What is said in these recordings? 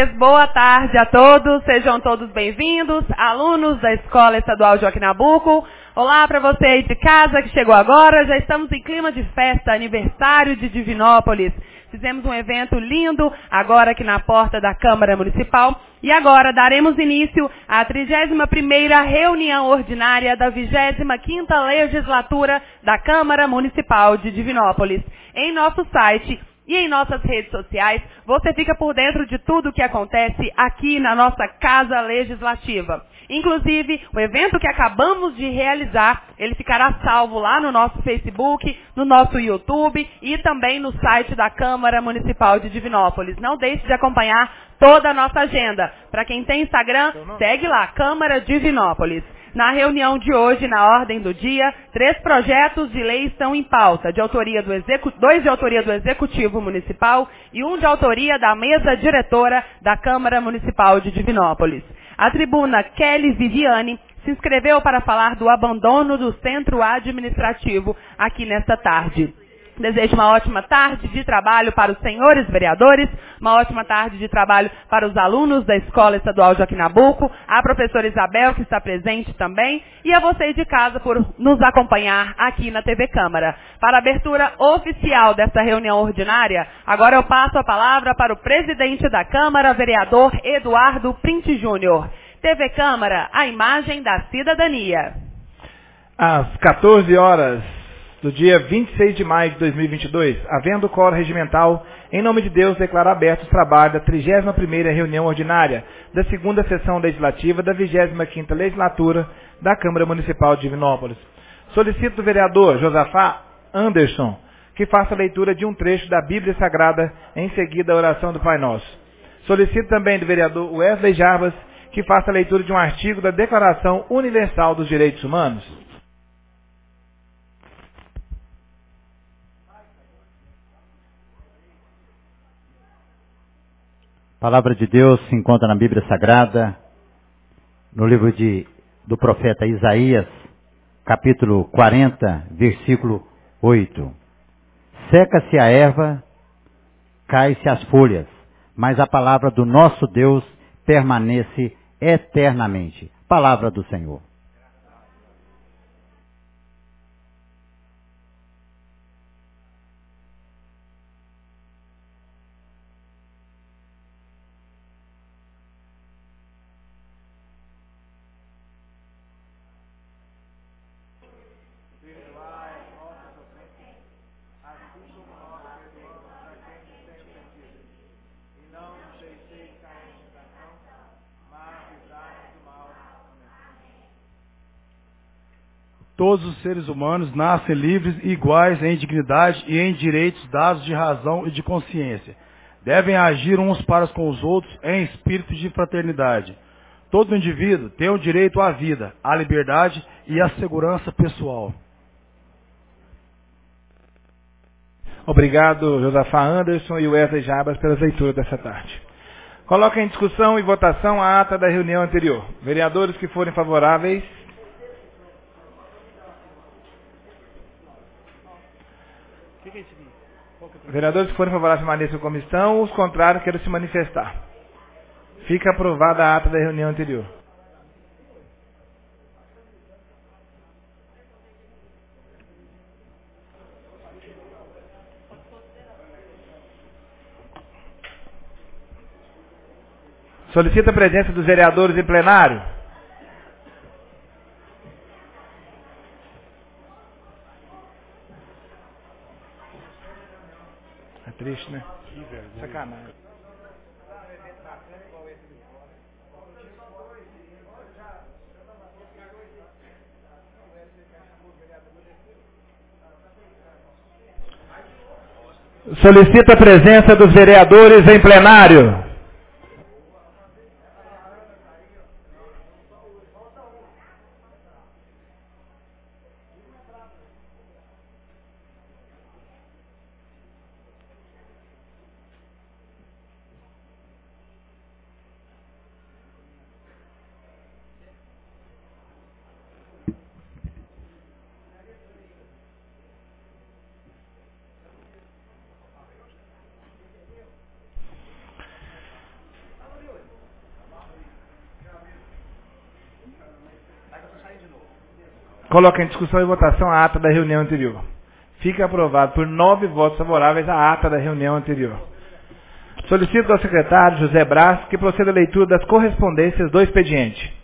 senhores, boa tarde a todos, sejam todos bem-vindos, alunos da Escola Estadual Joaquim Nabuco. Olá para você aí de casa que chegou agora, já estamos em clima de festa, aniversário de Divinópolis. Fizemos um evento lindo agora aqui na porta da Câmara Municipal e agora daremos início à 31ª reunião ordinária da 25ª Legislatura da Câmara Municipal de Divinópolis. Em nosso site e em nossas redes sociais, você fica por dentro de tudo o que acontece aqui na nossa Casa Legislativa. Inclusive, o evento que acabamos de realizar, ele ficará salvo lá no nosso Facebook, no nosso YouTube e também no site da Câmara Municipal de Divinópolis. Não deixe de acompanhar toda a nossa agenda. Para quem tem Instagram, segue lá, Câmara Divinópolis. Na reunião de hoje, na ordem do dia, 3 projetos de lei estão em pauta, 2 de autoria do Executivo Municipal e 1 de autoria da Mesa Diretora da Câmara Municipal de Divinópolis. A tribuna Kelly Viviane se inscreveu para falar do abandono do centro administrativo aqui nesta tarde. Desejo uma ótima tarde de trabalho para os senhores vereadores, uma ótima tarde de trabalho para os alunos da Escola Estadual Joaquim Nabuco, a professora Isabel, que está presente também, e a vocês de casa por nos acompanhar aqui na TV Câmara. Para a abertura oficial desta reunião ordinária, agora eu passo a palavra para o presidente da Câmara, vereador Eduardo Printe Júnior. TV Câmara, a imagem da cidadania. Às 14 horas do dia 26 de maio de 2022, havendo quórum regimental, em nome de Deus, declaro aberto os trabalhos da 31ª reunião ordinária da 2ª sessão legislativa da 25ª legislatura da Câmara Municipal de Divinópolis. Solicito do vereador Josafá Anderson que faça a leitura de um trecho da Bíblia Sagrada em seguida a oração do Pai Nosso. Solicito também do vereador Wesley Jarbas que faça a leitura de um artigo da Declaração Universal dos Direitos Humanos. A palavra de Deus se encontra na Bíblia Sagrada, no livro do profeta Isaías, capítulo 40, versículo 8. Seca-se a erva, cai-se as folhas, mas a palavra do nosso Deus permanece eternamente. Palavra do Senhor. Todos os seres humanos nascem livres e iguais em dignidade e em direitos dados de razão e de consciência. Devem agir uns para com os outros em espírito de fraternidade. Todo indivíduo tem o direito à vida, à liberdade e à segurança pessoal. Obrigado, Josafá Anderson e Wesley Jarbas, pelas leituras dessa tarde. Coloca em discussão e votação a ata da reunião anterior. Vereadores que forem favoráveis. Vereadores que forem favoráveis permaneçam como estão, os contrários queiram se manifestar. Fica aprovada a ata da reunião anterior. Solicita a presença dos vereadores em plenário. É triste, né? Sacanagem. Solicita a presença dos vereadores em plenário. Coloca em discussão e votação a ata da reunião anterior. Fica aprovado por 9 votos favoráveis a ata da reunião anterior. Solicito ao secretário José Brás que proceda à leitura das correspondências do expediente.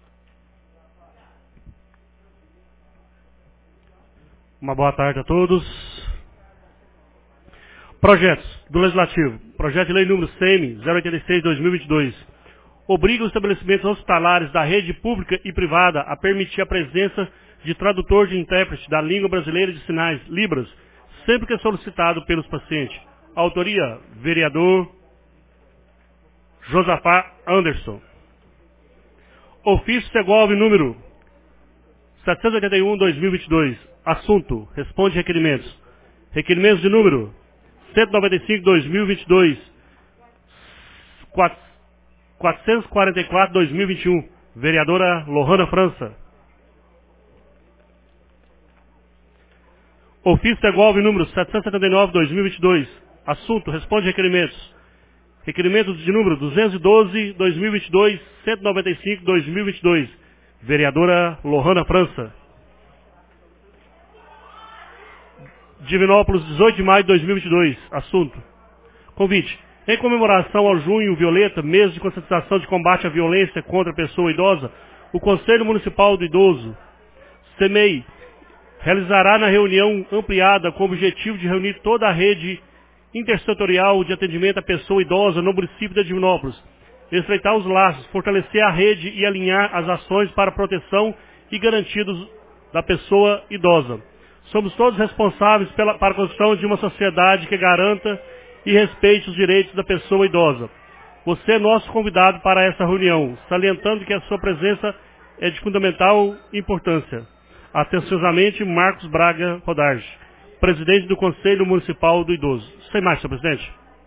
Uma boa tarde a todos. Projetos do Legislativo. Projeto de Lei número CM 086/2022. Obriga os estabelecimentos hospitalares da rede pública e privada a permitir a presença de tradutor de intérprete da língua brasileira de sinais, Libras, sempre que é solicitado pelos pacientes. Autoria, vereador Josafá Anderson. Ofício Segov número 781/2022. Assunto, responde requerimentos. Requerimentos de número 195/2022. 444/2021. Vereadora Lohana França. Ofício Segov número 779/2022. Assunto, responde requerimentos. Requerimentos de número 212/2022, 195/2022. Vereadora Lohana França. Divinópolis, 18 de maio de 2022. Assunto. Convite. Em comemoração ao Junho Violeta, mês de conscientização de combate à violência contra a pessoa idosa, o Conselho Municipal do Idoso, CEMEI, realizará na reunião ampliada com o objetivo de reunir toda a rede intersetorial de atendimento à pessoa idosa no município de Divinópolis, estreitar os laços, fortalecer a rede e alinhar as ações para a proteção e garantia da pessoa idosa. Somos todos responsáveis para a construção de uma sociedade que garanta e respeite os direitos da pessoa idosa. Você é nosso convidado para essa reunião, salientando que a sua presença é de fundamental importância. Atenciosamente, Marcos Braga Rodarge, presidente do Conselho Municipal do Idoso. Sem mais, senhor presidente.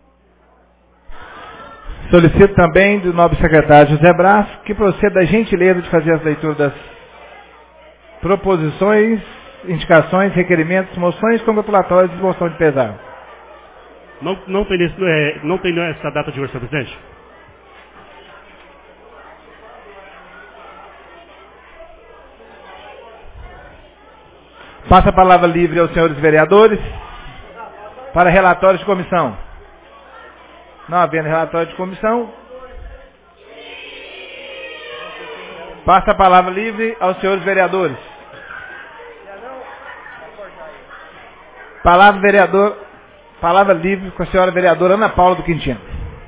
Solicito também do nobre secretário José Brás que proceda a gentileza de fazer as leituras das proposições, indicações, requerimentos, moções congratulatórias e moção de pesar. Não tem essa data de hoje, senhor presidente. Passa a palavra livre aos senhores vereadores para relatórios de comissão. Não havendo relatório de comissão, passa a palavra livre aos senhores vereadores. Palavra livre com a senhora vereadora Ana Paula do Quintino.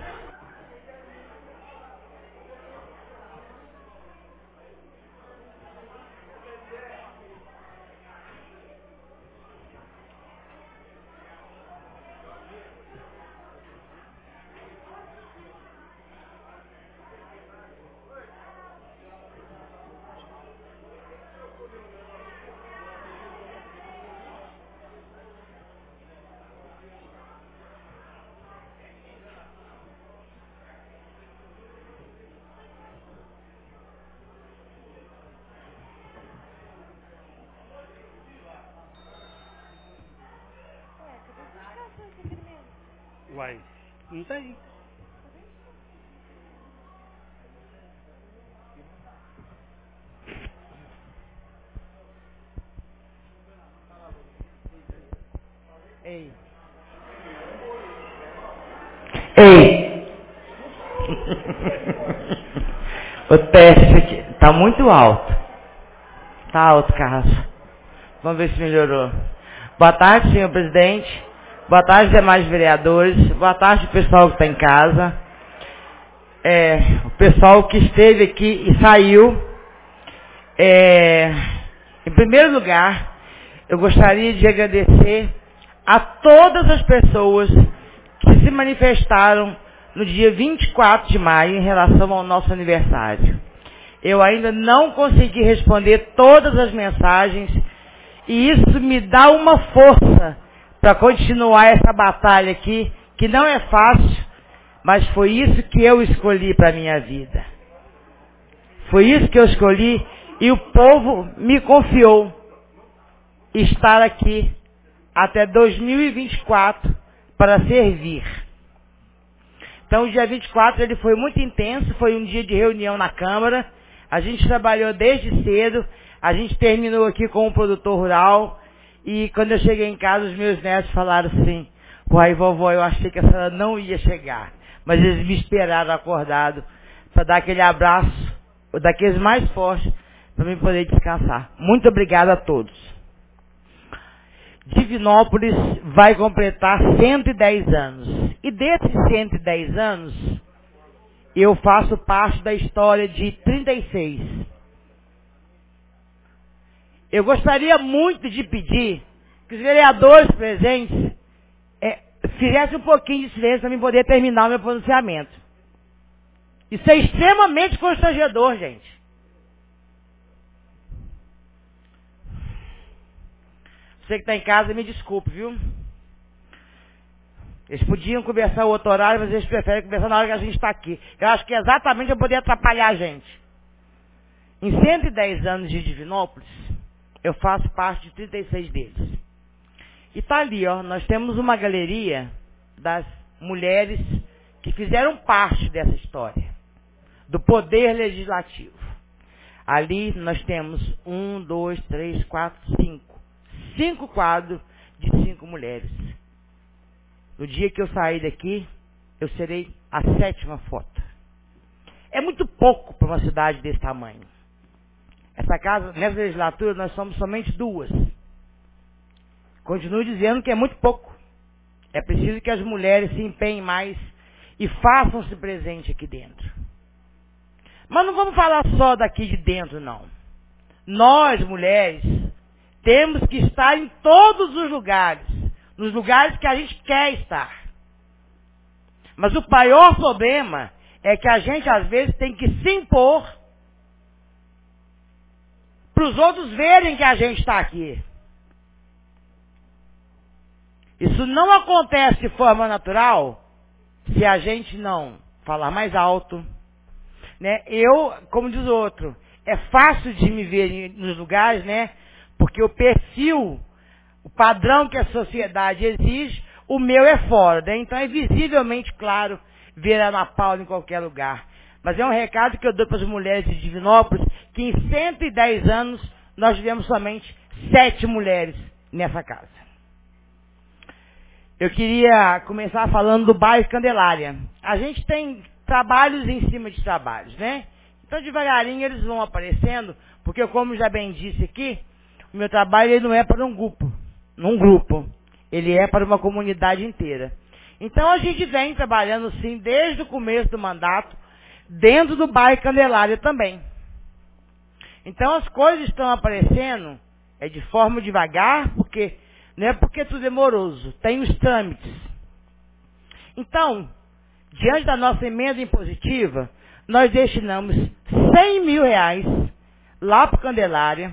Uai, não tem. Ei! O teste aqui tá muito alto. Tá alto, Carlos. Vamos ver se melhorou. Boa tarde, senhor presidente. Boa tarde, demais vereadores. Boa tarde, pessoal que está em casa. O pessoal que esteve aqui e saiu. Em primeiro lugar, eu gostaria de agradecer a todas as pessoas que se manifestaram no dia 24 de maio em relação ao nosso aniversário. Eu ainda não consegui responder todas as mensagens e isso me dá uma força para continuar essa batalha aqui, que não é fácil, mas foi isso que eu escolhi para a minha vida. Foi isso que eu escolhi e o povo me confiou estar aqui até 2024 para servir. Então o dia 24 ele foi muito intenso, foi um dia de reunião na Câmara, a gente trabalhou desde cedo, A gente terminou aqui com um produtor rural e quando eu cheguei em casa, os meus netos falaram assim, uai, vovó, eu achei que a senhora não ia chegar. Mas eles me esperaram acordado para dar aquele abraço, daqueles mais fortes, para mim poder descansar. Muito obrigado a todos. Divinópolis vai completar 110 anos. E desses 110 anos, eu faço parte da história de 36. Eu gostaria muito de pedir que os vereadores presentes fizessem um pouquinho de silêncio para mim poder terminar o meu pronunciamento. Isso é extremamente constrangedor, gente. Você que está em casa, me desculpe, viu? Eles podiam conversar o outro horário, mas eles preferem conversar na hora que a gente está aqui. Eu acho que é exatamente para poder atrapalhar a gente. Em 110 anos de Divinópolis, eu faço parte de 36 deles. E tá ali, ó, nós temos uma galeria das mulheres que fizeram parte dessa história, do poder legislativo. Ali nós temos 1, 2, 3, 4, 5. 5 quadros de 5 mulheres. No dia que eu sair daqui, eu serei a 7ª foto. É muito pouco para uma cidade desse tamanho. Essa casa, nessa legislatura, nós somos somente 2. Continuo dizendo que é muito pouco. É preciso que as mulheres se empenhem mais e façam-se presente aqui dentro. Mas não vamos falar só daqui de dentro, não. Nós, mulheres, temos que estar em todos os lugares, nos lugares que a gente quer estar. Mas o maior problema é que a gente, às vezes, tem que se impor para os outros verem que a gente está aqui. Isso não acontece de forma natural se a gente não falar mais alto, né? Eu, como diz o outro, é fácil de me ver nos lugares, né? Porque o perfil, o padrão que a sociedade exige, o meu é fora, né? Então é visivelmente claro ver a Ana Paula em qualquer lugar. Mas é um recado que eu dou para as mulheres de Divinópolis, que em 110 anos nós tivemos somente 7 mulheres nessa casa. Eu queria começar falando do bairro Candelária. A gente tem trabalhos em cima de trabalhos, né? Então devagarinho eles vão aparecendo, porque como já bem disse aqui, o meu trabalho ele não é para um grupo, ele é para uma comunidade inteira. Então a gente vem trabalhando sim desde o começo do mandato, dentro do bairro Candelária também. Então as coisas estão aparecendo de forma devagar, porque não é porque tudo é moroso, tem os trâmites. Então, diante da nossa emenda impositiva, nós destinamos 100 mil reais lá para Candelária,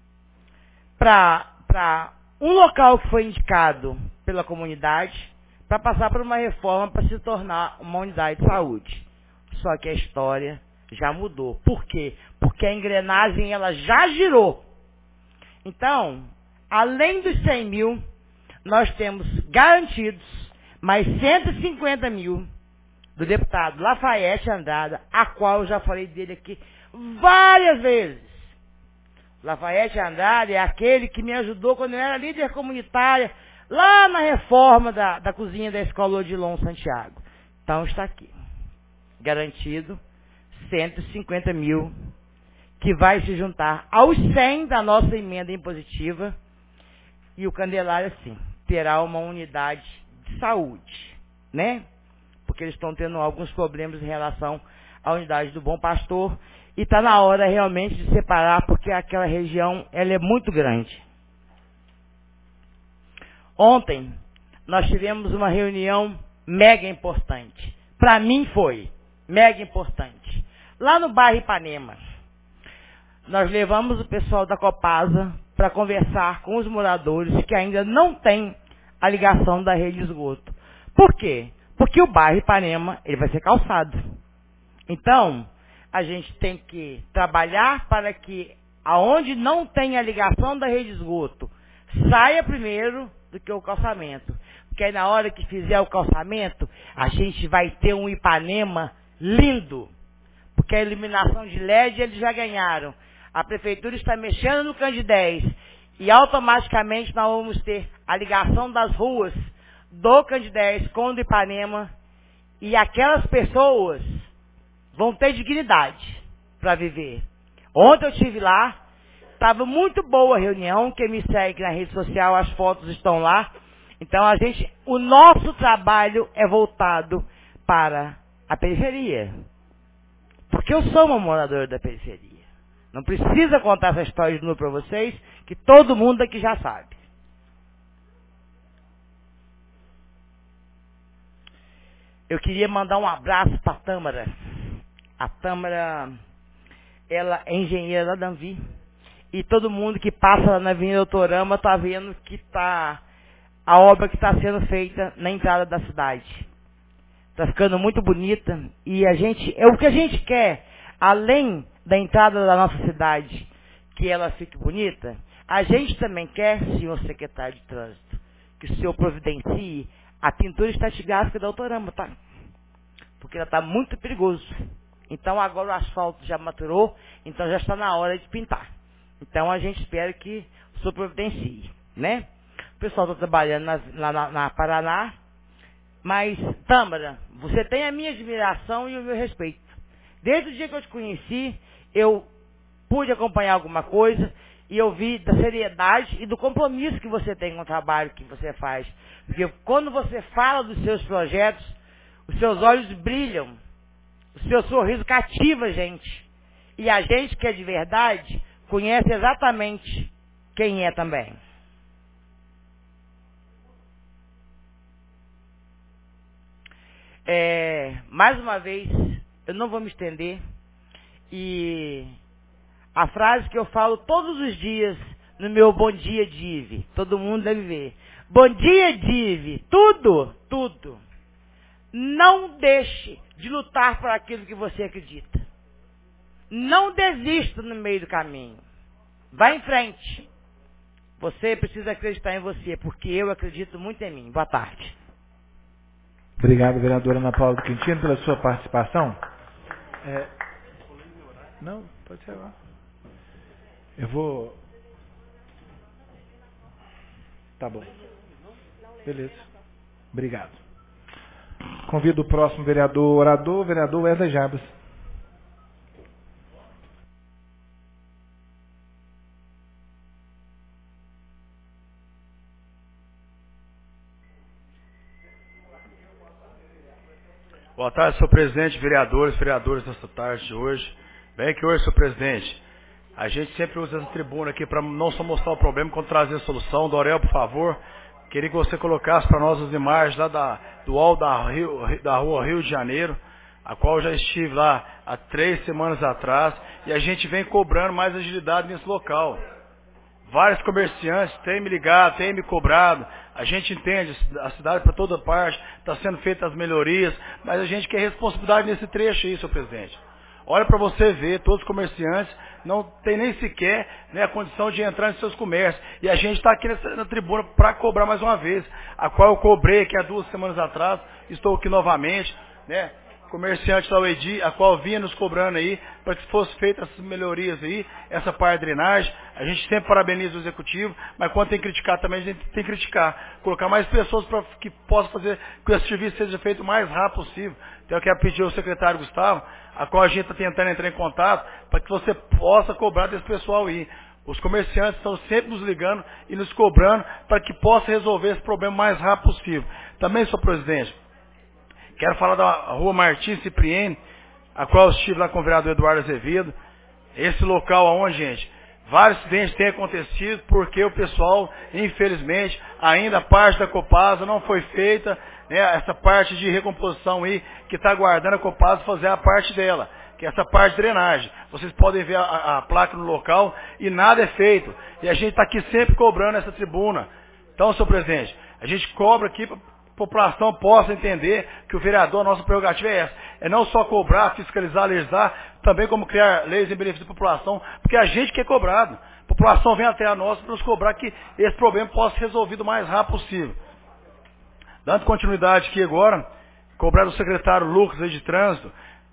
para um local que foi indicado pela comunidade, para passar por uma reforma para se tornar uma unidade de saúde. Só que a história já mudou. Por quê? Porque a engrenagem ela já girou. Então, além dos 100 mil, nós temos garantidos mais 150 mil do deputado Lafayette Andrada, a qual eu já falei dele aqui várias vezes. Lafayette Andrade é aquele que me ajudou quando eu era líder comunitária, lá na reforma da cozinha da Escola Odilon Santiago. Então está aqui, garantido 150 mil, que vai se juntar aos 100 da nossa emenda impositiva, e o Candelária, sim, terá uma unidade de saúde, né? Porque eles estão tendo alguns problemas em relação à unidade do Bom Pastor, e está na hora realmente de separar, porque aquela região ela é muito grande. Ontem, nós tivemos uma reunião mega importante. Para mim foi mega importante. Lá no bairro Ipanema, nós levamos o pessoal da Copasa para conversar com os moradores que ainda não têm a ligação da rede de esgoto. Por quê? Porque o bairro Ipanema ele vai ser calçado. Então, a gente tem que trabalhar para que aonde não tem a ligação da rede de esgoto saia primeiro do que o calçamento. Porque aí na hora que fizer o calçamento, a gente vai ter um Ipanema lindo. Porque a iluminação de LED eles já ganharam. A prefeitura está mexendo no Candidez e automaticamente nós vamos ter a ligação das ruas do Candidez com o do Ipanema e aquelas pessoas vão ter dignidade para viver. Ontem eu estive lá, estava muito boa a reunião, quem me segue na rede social, as fotos estão lá. Então o nosso trabalho é voltado para a periferia. Porque eu sou uma moradora da periferia. Não precisa contar essa história de novo para vocês, que todo mundo aqui já sabe. Eu queria mandar um abraço para a Tâmara. A Tâmara, ela é engenheira da Danvi. E todo mundo que passa lá na Avenida Autorama está vendo que a obra que está sendo feita na entrada da cidade. Está ficando muito bonita. E o que a gente quer, além da entrada da nossa cidade, que ela fique bonita, a gente também quer, senhor secretário de trânsito, que o senhor providencie a pintura estratigráfica da Autorama, tá? Porque ela está muito perigoso. Então agora o asfalto já maturou, então já está na hora de pintar. Então a gente espera que o senhor providencie, né? O pessoal está trabalhando na Paraná, mas, Tâmara, você tem a minha admiração e o meu respeito. Desde o dia que eu te conheci, eu pude acompanhar alguma coisa e eu vi da seriedade e do compromisso que você tem com o trabalho que você faz. Porque quando você fala dos seus projetos, os seus olhos brilham, o seu sorriso cativa a gente. E a gente que é de verdade conhece exatamente quem é também. Mais uma vez, eu não vou me estender. E a frase que eu falo todos os dias no meu Bom Dia Dive, todo mundo deve ver. Bom dia, Dive, tudo. Não deixe de lutar por aquilo que você acredita. Não desista no meio do caminho. Vá em frente. Você precisa acreditar em você, porque eu acredito muito em mim. Boa tarde. Obrigado, vereadora Ana Paula do Quintino, pela sua participação. Não, pode ser lá. Eu vou... Tá bom. Beleza. Obrigado. Convido o próximo orador, vereador Wesley Jarbas. Boa tarde, senhor presidente, vereadores desta tarde de hoje. Bem aqui hoje, senhor presidente. A gente sempre usa essa tribuna aqui para não só mostrar o problema, quanto trazer a solução. Dorel, por favor, queria que você colocasse para nós as imagens lá do hall da rua Rio de Janeiro, a qual eu já estive lá há 3 semanas atrás, e a gente vem cobrando mais agilidade nesse local. Vários comerciantes têm me ligado, têm me cobrado. A gente entende, a cidade para toda parte, está sendo feitas as melhorias, mas a gente quer responsabilidade nesse trecho aí, senhor presidente. Olha para você ver, todos os comerciantes não tem nem sequer, né, a condição de entrar em seus comércios. E a gente está aqui na tribuna para cobrar mais uma vez, a qual eu cobrei aqui há 2 semanas atrás, estou aqui novamente, né? Comerciante da UED, a qual vinha nos cobrando aí, para que fossem feitas essas melhorias aí, essa parte de drenagem. A gente sempre parabeniza o executivo, mas quando tem que criticar também, a gente tem que criticar. Colocar mais pessoas para que possam fazer que esse serviço seja feito o mais rápido possível. Então eu quero pedir ao secretário Gustavo, a qual a gente está tentando entrar em contato, para que você possa cobrar desse pessoal aí. Os comerciantes estão sempre nos ligando e nos cobrando para que possa resolver esse problema o mais rápido possível. Também, senhor presidente, quero falar da rua Martins Cipriene, a qual eu estive lá com o vereador Eduardo Azevedo. Esse local onde, gente, vários acidentes têm acontecido porque o pessoal, infelizmente, ainda a parte da Copasa não foi feita, né, essa parte de recomposição aí, que está aguardando a Copasa fazer a parte dela, que é essa parte de drenagem. Vocês podem ver a placa no local e nada é feito. E a gente está aqui sempre cobrando essa tribuna. Então, senhor presidente, a gente cobra aqui para a população possa entender que o vereador, a nossa prerrogativa é essa. É não só cobrar, fiscalizar, legislar, também como criar leis em benefício da população, porque a gente que é cobrado. A população vem até a nós para nos cobrar que esse problema possa ser resolvido o mais rápido possível. Dando continuidade aqui agora, cobrar do secretário Lucas aí de trânsito,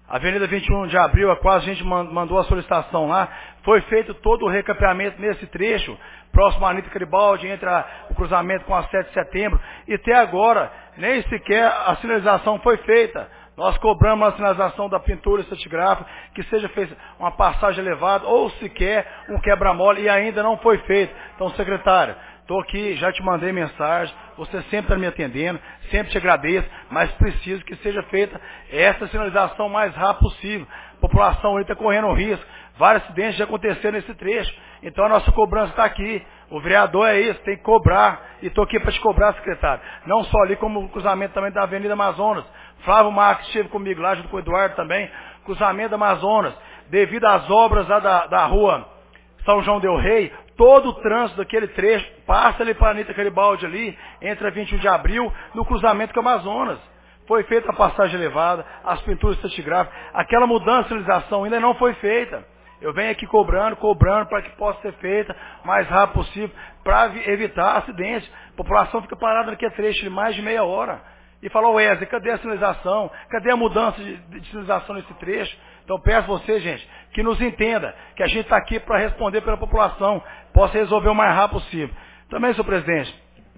Avenida 21 de Abril, a qual a gente mandou a solicitação lá, foi feito todo o recapeamento nesse trecho, próximo à Anitta Garibaldi, entre o cruzamento com a 7 de setembro, e até agora, nem sequer a sinalização foi feita. Nós cobramos a sinalização da pintura estratigráfica, que seja feita uma passagem elevada, ou sequer um quebra-mola, e ainda não foi feito. Então, secretário, estou aqui, já te mandei mensagem, você sempre está me atendendo, sempre te agradeço, mas preciso que seja feita essa sinalização o mais rápido possível. A população ali está correndo risco, vários acidentes já aconteceram nesse trecho, então a nossa cobrança está aqui. O vereador é isso, tem que cobrar, e estou aqui para te cobrar, secretário. Não só ali, como o cruzamento também da Avenida Amazonas. Flávio Marques esteve comigo lá, junto com o Eduardo também, cruzamento da Amazonas, devido às obras lá da rua São João del Rei, todo o trânsito daquele trecho passa ali para a Anitta Garibaldi ali, entre a 21 de Abril, no cruzamento com o Amazonas. Foi feita a passagem elevada, as pinturas estratigráficas, aquela mudança de sinalização ainda não foi feita. Eu venho aqui cobrando para que possa ser feita o mais rápido possível, para evitar acidentes. A população fica parada naquele trecho de mais de meia hora. E falou, Wesley, cadê a sinalização? Cadê a mudança de sinalização nesse trecho? Então peço a você, gente, que nos entenda, que a gente está aqui para responder pela população, possa resolver o mais rápido possível. Também, senhor presidente,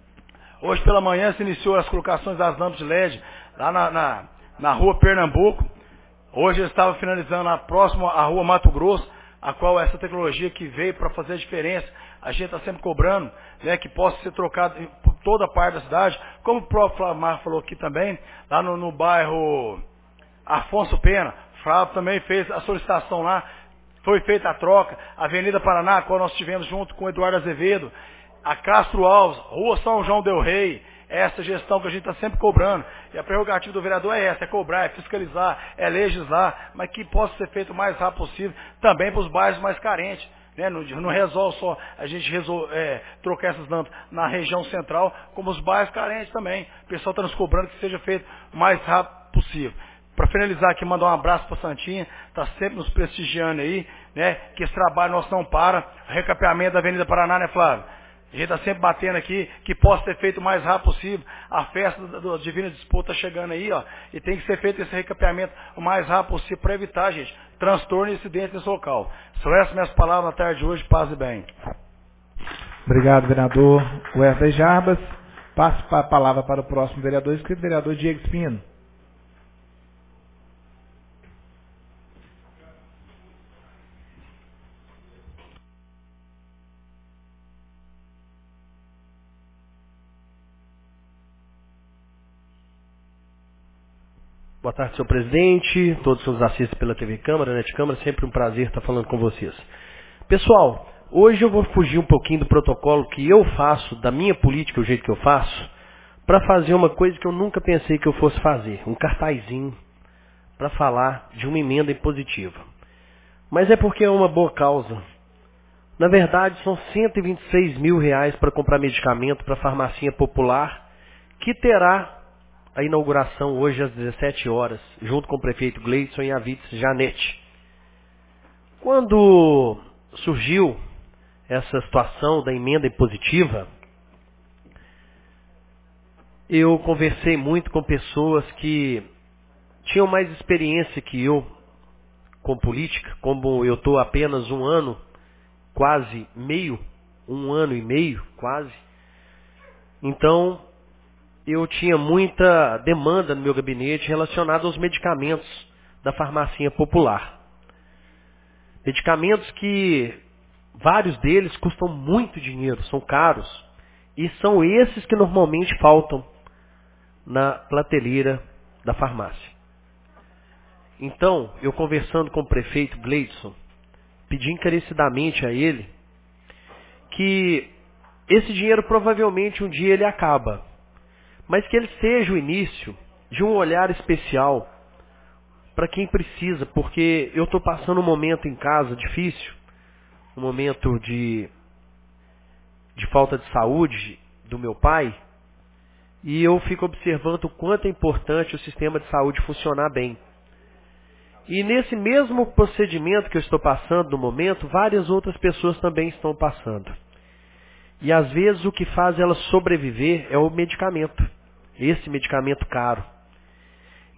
hoje pela manhã se iniciou as colocações das lâmpadas de LED lá na rua Pernambuco. Hoje eu estava finalizando a próxima à rua Mato Grosso, a qual essa tecnologia que veio para fazer a diferença, a gente está sempre cobrando, né, que possa ser trocado por toda a parte da cidade, como o próprio Flamar falou aqui também, lá no bairro Afonso Pena, o Flávio também fez a solicitação lá, foi feita a troca, Avenida Paraná, a qual nós tivemos junto com o Eduardo Azevedo, a Castro Alves, Rua São João del Rei, essa gestão que a gente está sempre cobrando. E a prerrogativa do vereador é essa, é cobrar, é fiscalizar, é legislar, mas que possa ser feito o mais rápido possível, também para os bairros mais carentes. Né? Não resolve só a gente trocar essas lâmpadas na região central, como os bairros carentes também. O pessoal está nos cobrando que seja feito o mais rápido possível. Para finalizar aqui, mandar um abraço para a Santinha, está sempre nos prestigiando aí, né? Que esse trabalho nosso não para. O recapeamento da Avenida Paraná, né, Flávio? A gente está sempre batendo aqui, que possa ser feito o mais rápido possível. A festa do Divina Disputa está chegando aí, ó, e tem que ser feito esse recapeamento o mais rápido possível para evitar, gente, transtorno e incidente nesse local. São essas minhas palavras na tarde de hoje, paz e bem. Obrigado, vereador Wesley Jarbas. Passo a palavra para o próximo vereador inscrito, vereador Diego Espino. Boa tarde, senhor presidente, todos que nos assistem pela TV Câmara, Net Câmara, sempre um prazer estar falando com vocês. Pessoal, hoje eu vou fugir um pouquinho do protocolo que eu faço, da minha política, o jeito que eu faço, para fazer uma coisa que eu nunca pensei que eu fosse fazer, um cartazinho para falar de uma emenda impositiva. Mas é porque é uma boa causa. Na verdade, são R$126 mil para comprar medicamento para a farmacinha popular, que terá a inauguração hoje às 17 horas, junto com o prefeito Gleidson e a vice Janete. Quando surgiu essa situação da emenda impositiva, eu conversei muito com pessoas que tinham mais experiência que eu com política, como eu estou apenas um ano e meio, quase. Então, eu tinha muita demanda no meu gabinete relacionada aos medicamentos da farmacinha popular. Medicamentos que vários deles custam muito dinheiro, são caros, e são esses que normalmente faltam na prateleira da farmácia. Então, eu conversando com o prefeito Gleidson, pedi encarecidamente a ele que esse dinheiro provavelmente um dia ele acaba, mas que ele seja o início de um olhar especial para quem precisa, porque eu estou passando um momento em casa difícil, um momento de falta de saúde do meu pai, e eu fico observando o quanto é importante o sistema de saúde funcionar bem. E nesse mesmo procedimento que eu estou passando no momento, várias outras pessoas também estão passando. E às vezes o que faz elas sobreviver é o medicamento. Esse medicamento caro.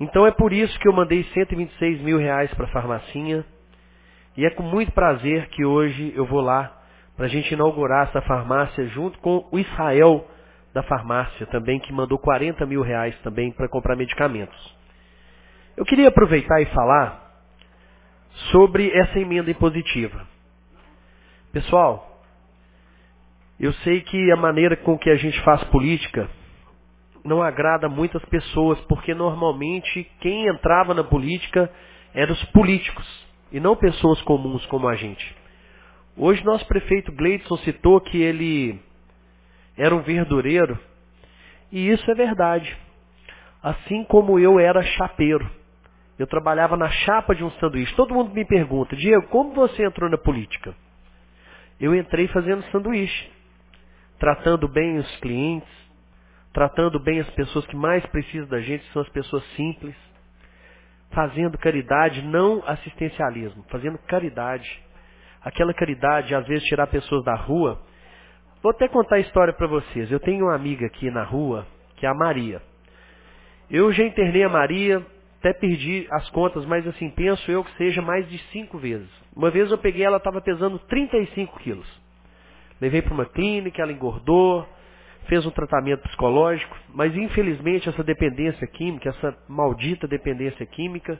Então é por isso que eu mandei 126 mil reais para a farmacinha. E é com muito prazer que hoje eu vou lá para a gente inaugurar essa farmácia junto com o Israel da farmácia também, que mandou 40 mil reais também para comprar medicamentos. Eu queria aproveitar e falar sobre essa emenda impositiva. Pessoal, eu sei que a maneira com que a gente faz política não agrada muitas pessoas, porque normalmente quem entrava na política eram os políticos e não pessoas comuns como a gente. Hoje nosso prefeito Gleidson citou que ele era um verdureiro, e isso é verdade. Assim como eu era chapeiro. Eu trabalhava na chapa de um sanduíche. Todo mundo me pergunta, Diego, como você entrou na política? Eu entrei fazendo sanduíche, tratando bem os clientes, tratando bem as pessoas que mais precisam da gente, são as pessoas simples, fazendo caridade, não assistencialismo, fazendo caridade. Aquela caridade, às vezes, tirar pessoas da rua. Vou até contar a história para vocês. Eu tenho uma amiga aqui na rua, que é a Maria. Eu já internei a Maria, até perdi as contas, mas assim, penso eu que seja mais de 5 vezes. Uma vez eu peguei, ela estava pesando 35 quilos. Levei para uma clínica, ela engordou, fez um tratamento psicológico, mas infelizmente essa dependência química, essa maldita dependência química,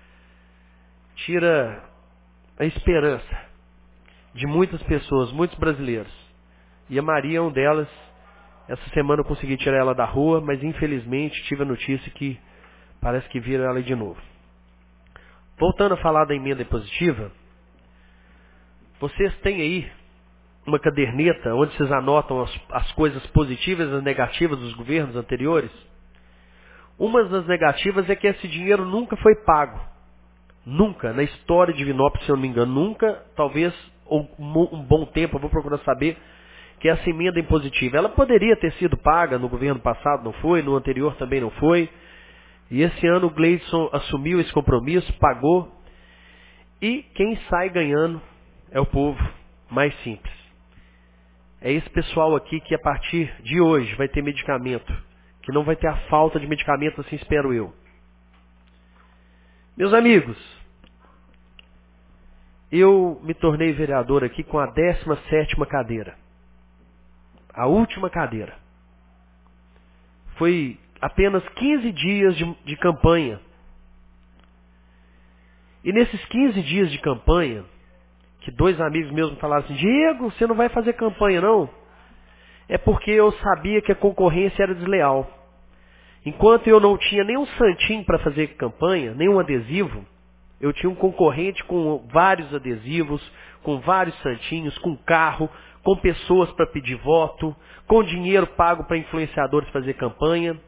tira a esperança de muitas pessoas, muitos brasileiros. E a Maria é uma delas. Essa semana eu consegui tirar ela da rua, mas infelizmente tive a notícia que parece que viram ela de novo. Voltando a falar da emenda impositiva, vocês têm aí uma caderneta onde vocês anotam as coisas positivas e as negativas dos governos anteriores? Uma das negativas é que esse dinheiro nunca foi pago. Nunca, na história de Divinópolis, se eu não me engano, nunca, talvez um bom tempo, eu vou procurar saber, que essa emenda impositiva, ela poderia ter sido paga no governo passado, não foi, no anterior também não foi. E esse ano o Gleidson assumiu esse compromisso, pagou, e quem sai ganhando é o povo mais simples. É esse pessoal aqui que a partir de hoje vai ter medicamento, que não vai ter a falta de medicamento, assim espero eu. Meus amigos, eu me tornei vereador aqui com a 17ª cadeira. A última cadeira. Foi apenas 15 dias de campanha. E nesses 15 dias de campanha, que 2 amigos meus me falaram assim, Diego, você não vai fazer campanha não? É porque eu sabia que a concorrência era desleal. Enquanto eu não tinha nenhum santinho para fazer campanha, nenhum adesivo, eu tinha um concorrente com vários adesivos, com vários santinhos, com carro, com pessoas para pedir voto, com dinheiro pago para influenciadores fazer campanha.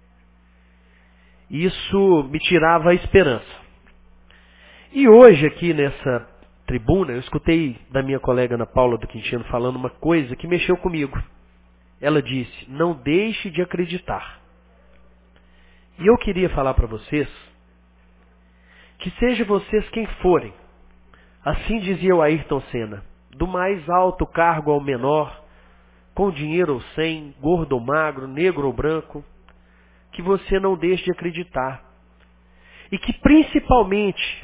Isso me tirava a esperança. E hoje aqui nessa tribuna, eu escutei da minha colega Ana Paula do Quintino falando uma coisa que mexeu comigo. Ela disse, não deixe de acreditar. E eu queria falar para vocês, que seja vocês quem forem, assim dizia o Ayrton Senna, do mais alto cargo ao menor, com dinheiro ou sem, gordo ou magro, negro ou branco, que você não deixe de acreditar. E que principalmente,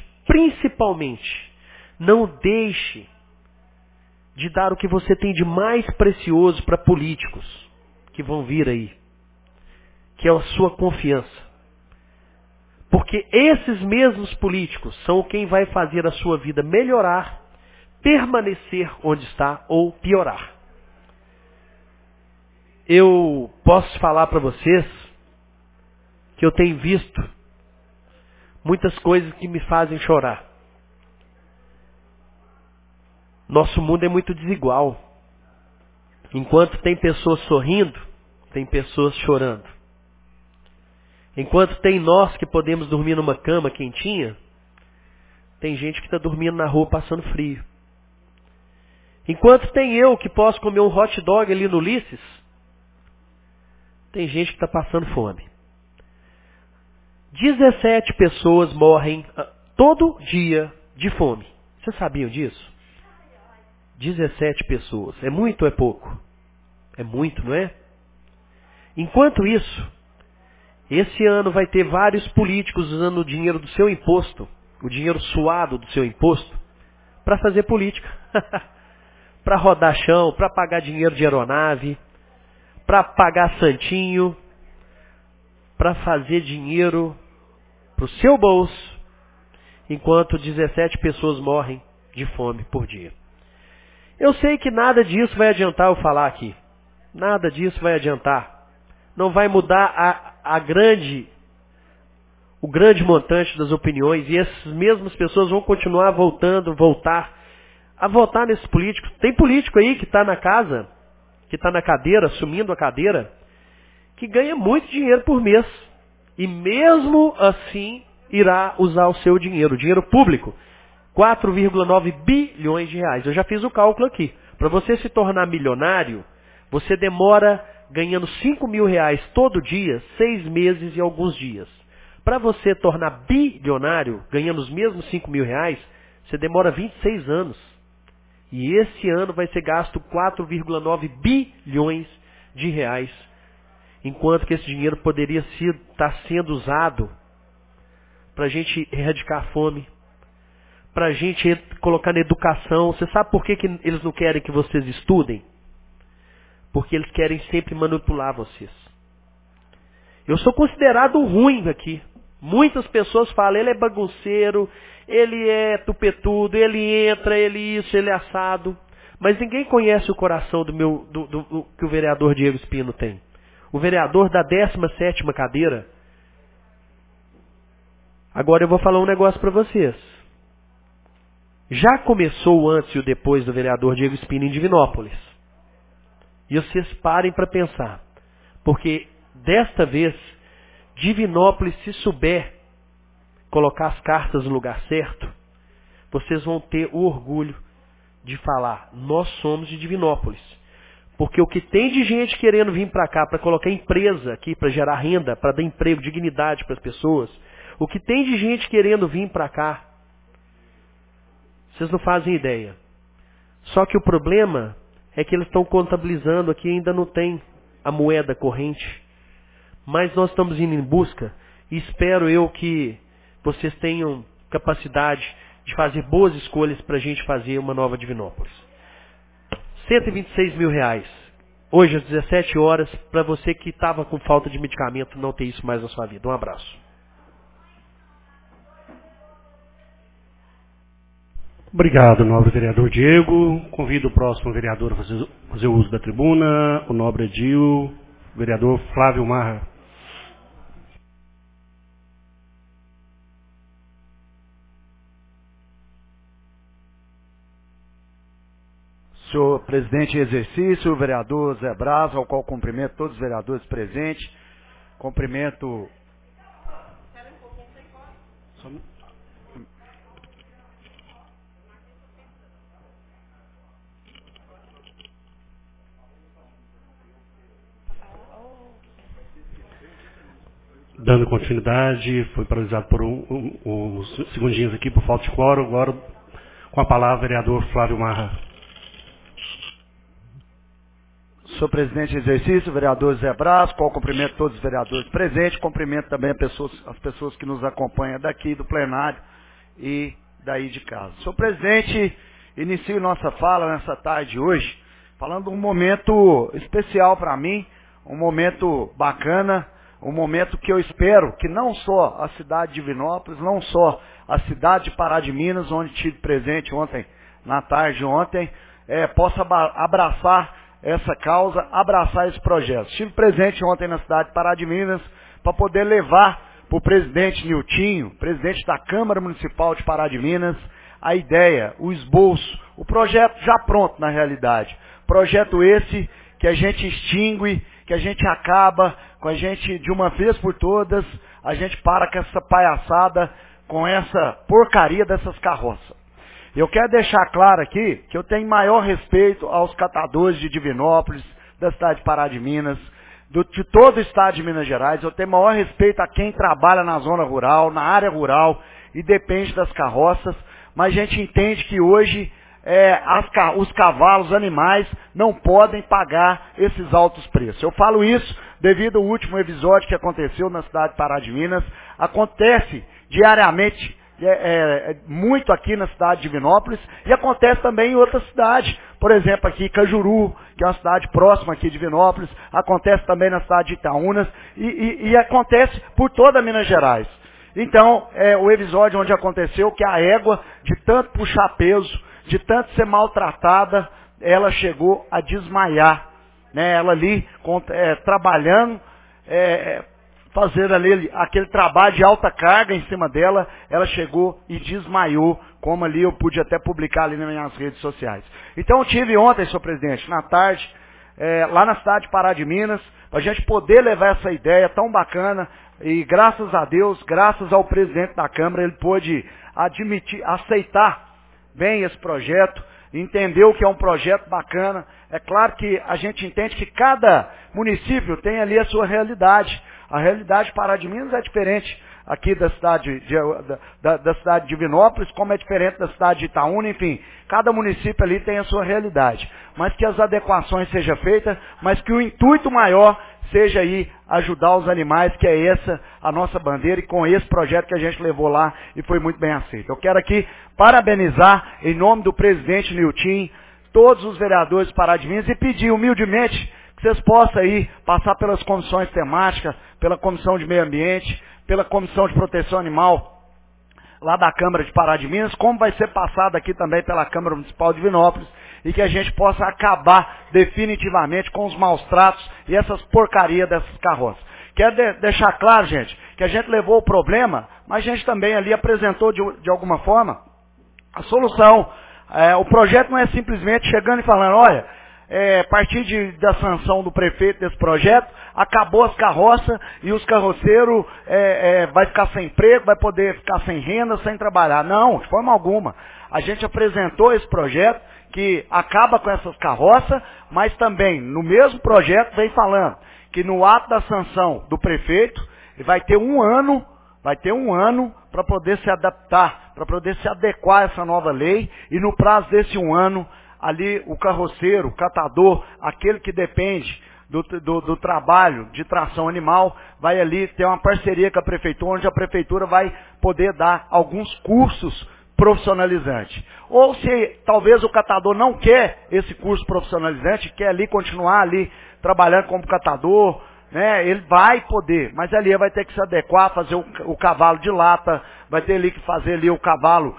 não deixe de dar o que você tem de mais precioso para políticos que vão vir aí, que é a sua confiança. Porque esses mesmos políticos são quem vai fazer a sua vida melhorar, permanecer onde está ou piorar. Eu posso falar para vocês que eu tenho visto muitas coisas que me fazem chorar. Nosso mundo é muito desigual. Enquanto tem pessoas sorrindo, tem pessoas chorando. Enquanto tem nós que podemos dormir numa cama quentinha, tem gente que está dormindo na rua passando frio. Enquanto tem eu que posso comer um hot dog ali no Ulisses, tem gente que está passando fome. 17 pessoas morrem todo dia de fome. Vocês sabiam disso? 17 pessoas. É muito ou é pouco? É muito, não é? Enquanto isso, Esse ano vai ter vários políticos usando o dinheiro do seu imposto, o dinheiro suado do seu imposto, para fazer política. Para rodar chão, para pagar dinheiro de aeronave, para pagar santinho, para fazer dinheiro para o seu bolso, enquanto 17 pessoas morrem de fome por dia. Eu sei que nada disso vai adiantar eu falar aqui. Nada disso vai adiantar. Não vai mudar o grande montante das opiniões, e essas mesmas pessoas vão continuar voltar a votar nesses políticos. Tem político aí que está na casa, que está na cadeira, assumindo a cadeira, que ganha muito dinheiro por mês. E mesmo assim irá usar o seu dinheiro público, 4,9 bilhões de reais. Eu já fiz o cálculo aqui. Para você se tornar milionário, você demora ganhando 5 mil reais todo dia, 6 meses e alguns dias. Para você tornar bilionário, ganhando os mesmos 5 mil reais, você demora 26 anos. E esse ano vai ser gasto 4,9 bilhões de reais, enquanto que esse dinheiro poderia estar sendo usado para a gente erradicar a fome, para a gente colocar na educação. Você sabe por que eles não querem que vocês estudem? Porque eles querem sempre manipular vocês. Eu sou considerado ruim aqui. Muitas pessoas falam, ele é bagunceiro, ele é tupetudo, ele entra, ele isso, ele é assado. Mas ninguém conhece o coração do que o vereador Diego Espino tem. O vereador da 17ª cadeira. Agora eu vou falar um negócio para vocês. Já começou o antes e o depois do vereador Diego Espino em Divinópolis. E vocês parem para pensar. Porque desta vez, Divinópolis, se souber colocar as cartas no lugar certo, vocês vão ter o orgulho de falar, nós somos de Divinópolis. Porque o que tem de gente querendo vir para cá, para colocar empresa aqui, para gerar renda, para dar emprego, dignidade para as pessoas, o que tem de gente querendo vir para cá, vocês não fazem ideia. Só que o problema é que eles estão contabilizando aqui, ainda não tem a moeda corrente. Mas nós estamos indo em busca, e espero eu que vocês tenham capacidade de fazer boas escolhas para a gente fazer uma nova Divinópolis. 126 mil reais. Hoje às 17 horas, para você que estava com falta de medicamento, não ter isso mais na sua vida. Um abraço. Obrigado, nobre vereador Diego. Convido o próximo vereador a fazer uso da tribuna, o nobre Edil, vereador Flávio Marra. Senhor presidente em exercício, o vereador Zé Braz, ao qual cumprimento todos os vereadores presentes, cumprimento... Dando continuidade, foi paralisado por uns segundinhos aqui por falta de quórum. Agora, com a palavra, o vereador Flávio Marra. Senhor presidente em exercício, vereador Zé Braz, qual cumprimento todos os vereadores presentes, cumprimento também as pessoas que nos acompanham daqui do plenário e daí de casa. Senhor presidente, inicio nossa fala nessa tarde de hoje, falando de um momento especial para mim, um momento bacana, um momento que eu espero que não só a cidade de Divinópolis, não só a cidade de Pará de Minas, onde estive presente ontem, na tarde de ontem, possa abraçar essa causa, abraçar esse projeto. Estive presente ontem na cidade de Pará de Minas para poder levar para o presidente Niltinho, presidente da Câmara Municipal de Pará de Minas, a ideia, o esboço, o projeto já pronto na realidade. Projeto esse que a gente extingue, que a gente acaba, com a gente de uma vez por todas, a gente para com essa palhaçada, com essa porcaria dessas carroças. Eu quero deixar claro aqui que eu tenho maior respeito aos catadores de Divinópolis, da cidade de Pará de Minas, de todo o estado de Minas Gerais. Eu tenho maior respeito a quem trabalha na zona rural, na área rural e depende das carroças. Mas a gente entende que hoje os cavalos, os animais, não podem pagar esses altos preços. Eu falo isso devido ao último episódio que aconteceu na cidade de Pará de Minas. Acontece diariamente, muito aqui na cidade de Divinópolis, e acontece também em outras cidades. Por exemplo, aqui Cajuru, que é uma cidade próxima aqui de Divinópolis, acontece também na cidade de Itaúnas, e acontece por toda Minas Gerais. Então, o episódio onde aconteceu que a égua, de tanto puxar peso, de tanto ser maltratada, ela chegou a desmaiar, né? Ela ali, trabalhando, fazendo ali aquele trabalho de alta carga em cima dela, ela chegou e desmaiou, como ali eu pude até publicar ali nas minhas redes sociais. Então eu tive ontem, senhor presidente, na tarde, lá na cidade de Pará de Minas, para a gente poder levar essa ideia tão bacana, e graças a Deus, graças ao presidente da Câmara, ele pôde aceitar bem esse projeto, entendeu que é um projeto bacana. É claro que a gente entende que cada município tem ali a sua realidade. A realidade de Pará de Minas é diferente aqui da cidade de Divinópolis, como é diferente da cidade de Itaúna, enfim, cada município ali tem a sua realidade. Mas que as adequações sejam feitas, mas que o intuito maior seja aí ajudar os animais, que é essa a nossa bandeira, e com esse projeto que a gente levou lá e foi muito bem aceito. Eu quero aqui parabenizar, em nome do presidente Nilton, todos os vereadores de Pará de Minas e pedir humildemente que vocês possam aí passar pelas comissões temáticas, pela Comissão de Meio Ambiente, pela Comissão de Proteção Animal, lá da Câmara de Pará de Minas, como vai ser passado aqui também pela Câmara Municipal de Divinópolis, e que a gente possa acabar definitivamente com os maus tratos e essas porcarias dessas carroças. Quero deixar claro, gente, que a gente levou o problema, mas a gente também ali apresentou de alguma forma a solução. O projeto não é simplesmente chegando e falando, olha, a partir da sanção do prefeito desse projeto, acabou as carroças e os carroceiros vai ficar sem emprego, vai poder ficar sem renda, sem trabalhar. Não, de forma alguma. A gente apresentou esse projeto que acaba com essas carroças, mas também no mesmo projeto vem falando que no ato da sanção do prefeito vai ter um ano para poder se adaptar, para poder se adequar a essa nova lei, e no prazo desse um ano, ali o carroceiro, o catador, aquele que depende do trabalho de tração animal, vai ali ter uma parceria com a prefeitura, onde a prefeitura vai poder dar alguns cursos profissionalizantes. Ou se talvez o catador não quer esse curso profissionalizante, quer ali continuar ali trabalhando como catador, né, ele vai poder, mas ali vai ter que se adequar, fazer o cavalo de lata, vai ter ali que fazer ali o cavalo,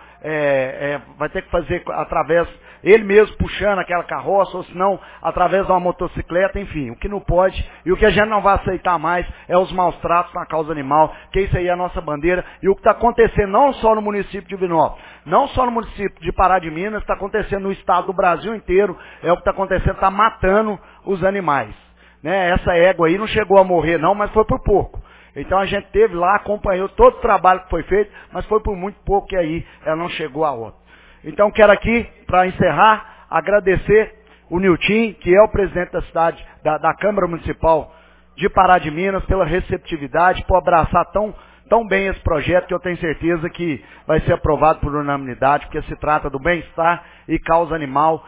vai ter que fazer através, ele mesmo puxando aquela carroça, ou se não, através de uma motocicleta, enfim, o que não pode, e o que a gente não vai aceitar mais é os maus tratos na causa animal, que isso aí é a nossa bandeira, e o que está acontecendo não só no município de Divinópolis, não só no município de Pará de Minas, está acontecendo no estado do Brasil inteiro, é o que está acontecendo, está matando os animais. Né? Essa égua aí não chegou a morrer não, mas foi por pouco. Então a gente teve lá, acompanhou todo o trabalho que foi feito, mas foi por muito pouco que aí ela não chegou a outra. Então quero aqui, para encerrar, agradecer o Nilton, que é o presidente da cidade, da Câmara Municipal de Pará de Minas, pela receptividade, por abraçar tão bem esse projeto, que eu tenho certeza que vai ser aprovado por unanimidade, porque se trata do bem-estar e causa animal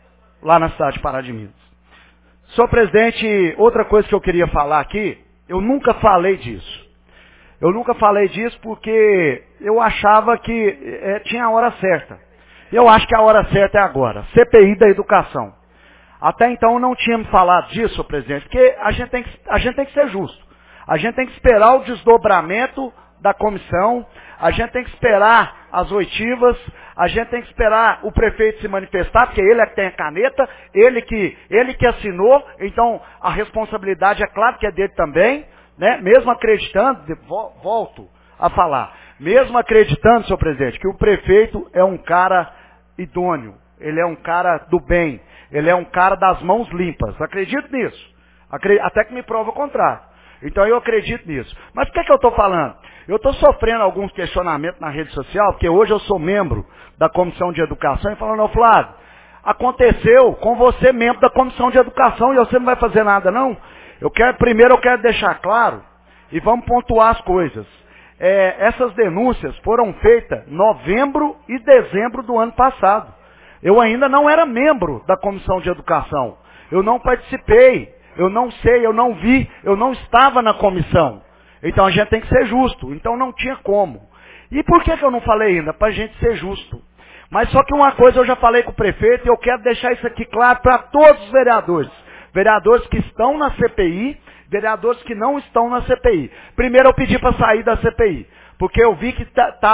lá na cidade de Pará de Minas. Senhor presidente, outra coisa que eu queria falar aqui, eu nunca falei disso. Eu nunca falei disso porque eu achava que tinha a hora certa. Eu acho que a hora certa é agora. CPI da educação. Até então eu não tinha me falado disso, senhor presidente, porque a gente tem que ser justo. A gente tem que esperar o desdobramento da comissão, a gente tem que esperar as oitivas, a gente tem que esperar o prefeito se manifestar, porque ele é que tem a caneta, ele que assinou, então a responsabilidade é claro que é dele também, né? Mesmo acreditando, volto a falar, mesmo acreditando, senhor presidente, que o prefeito é um cara idôneo, ele é um cara do bem, ele é um cara das mãos limpas, acredito nisso, até que me prova o contrário. Então eu acredito nisso. Mas por que eu estou falando? Eu estou sofrendo alguns questionamentos na rede social, porque hoje eu sou membro da Comissão de Educação, e falando, Flávio, aconteceu com você, membro da Comissão de Educação, e você não vai fazer nada, não? Primeiro eu quero deixar claro, e vamos pontuar as coisas. Essas denúncias foram feitas em novembro e dezembro do ano passado. Eu ainda não era membro da Comissão de Educação. Eu não participei, eu não sei, eu não vi, eu não estava na comissão. Então a gente tem que ser justo. Então não tinha como. E por que eu não falei ainda? Para a gente ser justo. Mas só que uma coisa eu já falei com o prefeito e eu quero deixar isso aqui claro para todos os vereadores. Vereadores que estão na CPI, vereadores que não estão na CPI. Primeiro eu pedi para sair da CPI, porque eu vi que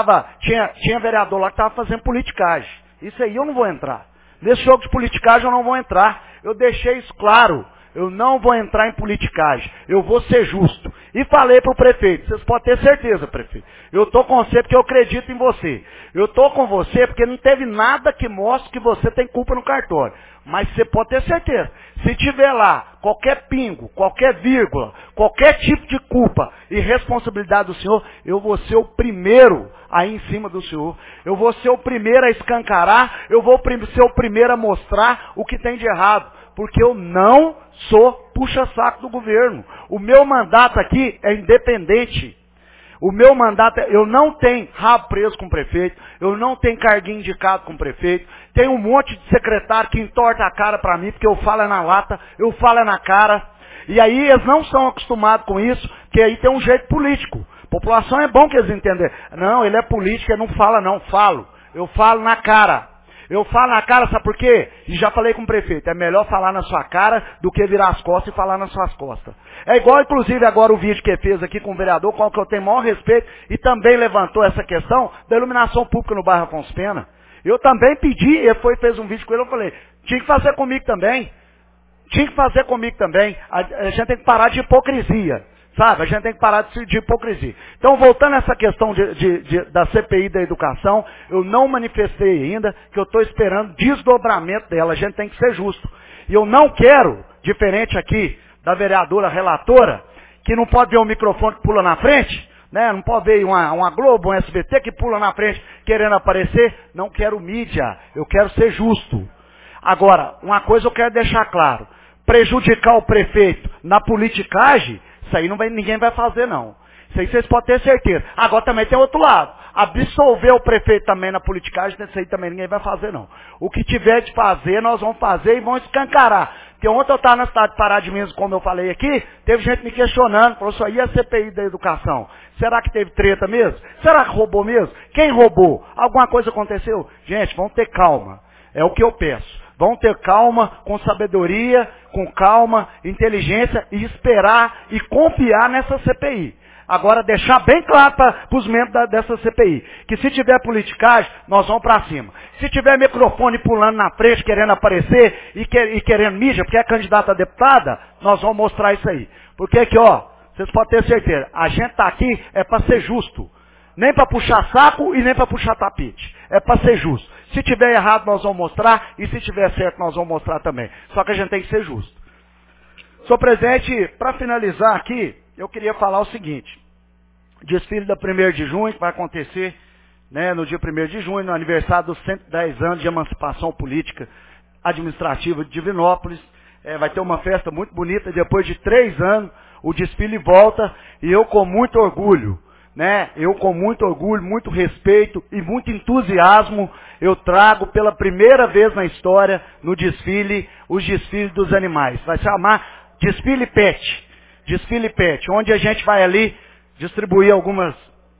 tinha vereador lá que estava fazendo politicagem. Isso aí eu não vou entrar. Nesse jogo de politicagem eu não vou entrar. Eu deixei isso claro. Eu não vou entrar em politicagem. Eu vou ser justo. E falei para o prefeito, vocês podem ter certeza, prefeito. Eu estou com você porque eu acredito em você. Eu estou com você porque não teve nada que mostre que você tem culpa no cartório. Mas você pode ter certeza. Se tiver lá qualquer pingo, qualquer vírgula, qualquer tipo de culpa e responsabilidade do senhor, eu vou ser o primeiro aí em cima do senhor. Eu vou ser o primeiro a escancarar, eu vou ser o primeiro a mostrar o que tem de errado. Porque eu não sou puxa-saco do governo. O meu mandato aqui é independente. O meu mandato, eu não tenho rabo preso com o prefeito, eu não tenho carguinho indicado com o prefeito, tem um monte de secretário que entorta a cara para mim, porque eu falo é na lata, eu falo é na cara. E aí eles não são acostumados com isso, porque aí tem um jeito político. População é bom que eles entendam. Não, ele é político, ele não fala não, falo. Eu falo na cara. Eu falo na cara, sabe por quê? E já falei com o prefeito, é melhor falar na sua cara do que virar as costas e falar nas suas costas. É igual, inclusive, agora o vídeo que ele fez aqui com o vereador, com o que eu tenho maior respeito, e também levantou essa questão da iluminação pública no bairro Afonso Pena. Eu também pedi, ele fez um vídeo com ele, eu falei, tinha que fazer comigo também. Tinha que fazer comigo também. A gente tem que parar de hipocrisia. Sabe, a gente tem que parar de hipocrisia. Então, voltando a essa questão da CPI da educação, eu não manifestei ainda, que eu estou esperando desdobramento dela. A gente tem que ser justo. E eu não quero, diferente aqui da vereadora relatora, que não pode ver um microfone que pula na frente, né? Não pode ver uma Globo, um SBT que pula na frente querendo aparecer. Não quero mídia, eu quero ser justo. Agora, uma coisa eu quero deixar claro. Prejudicar o prefeito na politicagem, isso aí ninguém vai fazer, não. Isso aí vocês podem ter certeza. Agora também tem outro lado. Absolver o prefeito também na politicagem, isso aí também ninguém vai fazer, não. O que tiver de fazer, nós vamos fazer e vamos escancarar. Porque ontem eu estava na cidade de Pará de Minas, como eu falei aqui, teve gente me questionando, falou, isso aí é a CPI da educação. Será que teve treta mesmo? Será que roubou mesmo? Quem roubou? Alguma coisa aconteceu? Gente, vamos ter calma. É o que eu peço. Vão ter calma, com sabedoria, com calma, inteligência e esperar e confiar nessa CPI. Agora deixar bem claro para os membros dessa CPI, que se tiver politicagem, nós vamos para cima. Se tiver microfone pulando na frente, querendo aparecer e querendo mídia, porque é candidata a deputada, nós vamos mostrar isso aí. Porque aqui, ó, vocês podem ter certeza, a gente está aqui é para ser justo. Nem para puxar saco e nem para puxar tapete. É para ser justo. Se tiver errado, nós vamos mostrar. E se tiver certo, nós vamos mostrar também. Só que a gente tem que ser justo. Senhor presidente, para finalizar aqui, eu queria falar o seguinte. Desfile da 1º de junho, que vai acontecer, né, no dia 1º de junho, no aniversário dos 110 anos de emancipação política administrativa de Divinópolis. Vai ter uma festa muito bonita. Depois de 3 anos, o desfile volta. E eu com muito orgulho, né? Eu com muito orgulho, muito respeito e muito entusiasmo, eu trago pela primeira vez na história, no desfile, os desfiles dos animais. Vai se chamar Desfile Pet. Desfile Pet, onde a gente vai ali distribuir algumas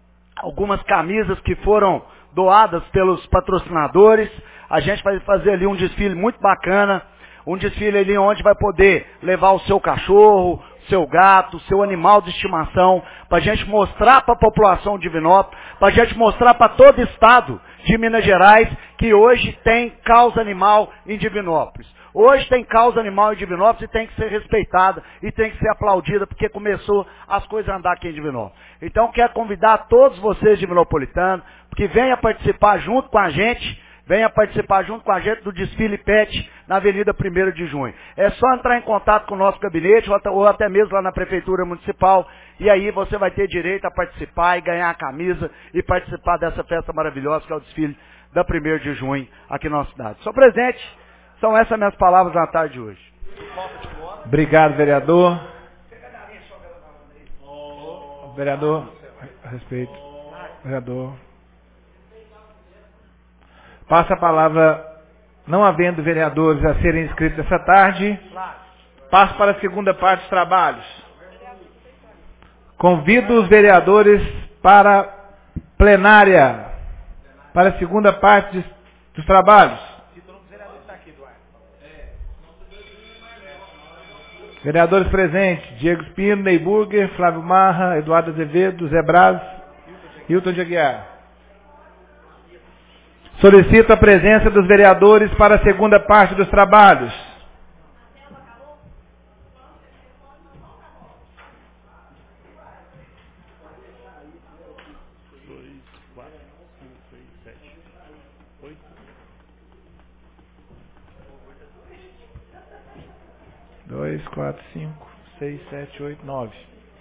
camisas que foram doadas pelos patrocinadores. A gente vai fazer ali um desfile muito bacana, um desfile ali onde vai poder levar o seu cachorro, seu gato, seu animal de estimação, para a gente mostrar para a população de Divinópolis, para a gente mostrar para todo o estado de Minas Gerais que hoje tem causa animal em Divinópolis. Hoje tem causa animal em Divinópolis e tem que ser respeitada e tem que ser aplaudida, porque começou as coisas a andar aqui em Divinópolis. Então quero convidar todos vocês divinopolitanos, que venham participar junto com a gente, do desfile PET na Avenida 1º de Junho. É só entrar em contato com o nosso gabinete ou até mesmo lá na Prefeitura Municipal e aí você vai ter direito a participar e ganhar a camisa e participar dessa festa maravilhosa que é o desfile da 1º de Junho aqui na nossa cidade. Senhor presidente, são essas minhas palavras na tarde de hoje. Obrigado, vereador. Vereador, a respeito. Vereador. Passa a palavra Não havendo vereadores a serem inscritos essa tarde, passo para a segunda parte dos trabalhos. Convido os vereadores para a plenária, para a segunda parte dos trabalhos. Vereadores presentes: Diego Espino, Ney Burger, Flávio Marra, Eduardo Azevedo, Zé Braz, Hilton de Aguiar. Solicito a presença dos vereadores para a segunda parte dos trabalhos. Dois, quatro, cinco, seis, sete, oito, 9.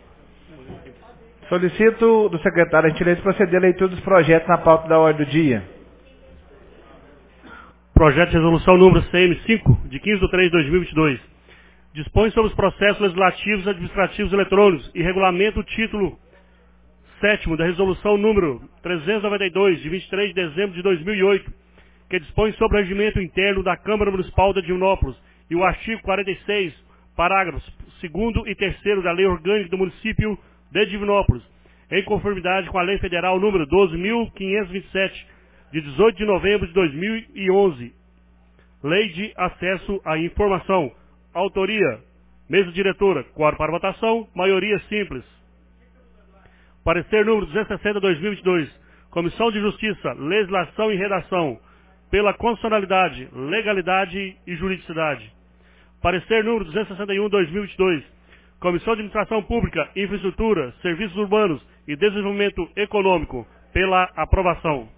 Solicito do secretário gentileza proceder à leitura dos projetos na pauta da ordem do dia. Projeto de resolução número CM5, de 15/3/2022. Dispõe sobre os processos legislativos e administrativos eletrônicos e regulamenta o título 7º da resolução número 392, de 23 de dezembro de 2008, que dispõe sobre o regimento interno da Câmara Municipal de Divinópolis e o artigo 46, parágrafos 2º e 3º da Lei Orgânica do Município de Divinópolis, em conformidade com a Lei Federal número 12.527, de 18 de novembro de 2011, Lei de Acesso à Informação. Autoria: mesa diretora. Quórum para votação, maioria simples. Parecer número 260/2022, Comissão de Justiça, Legislação e Redação, pela constitucionalidade, legalidade e juridicidade. Parecer número 261/2022, Comissão de Administração Pública, Infraestrutura, Serviços Urbanos e Desenvolvimento Econômico, pela aprovação.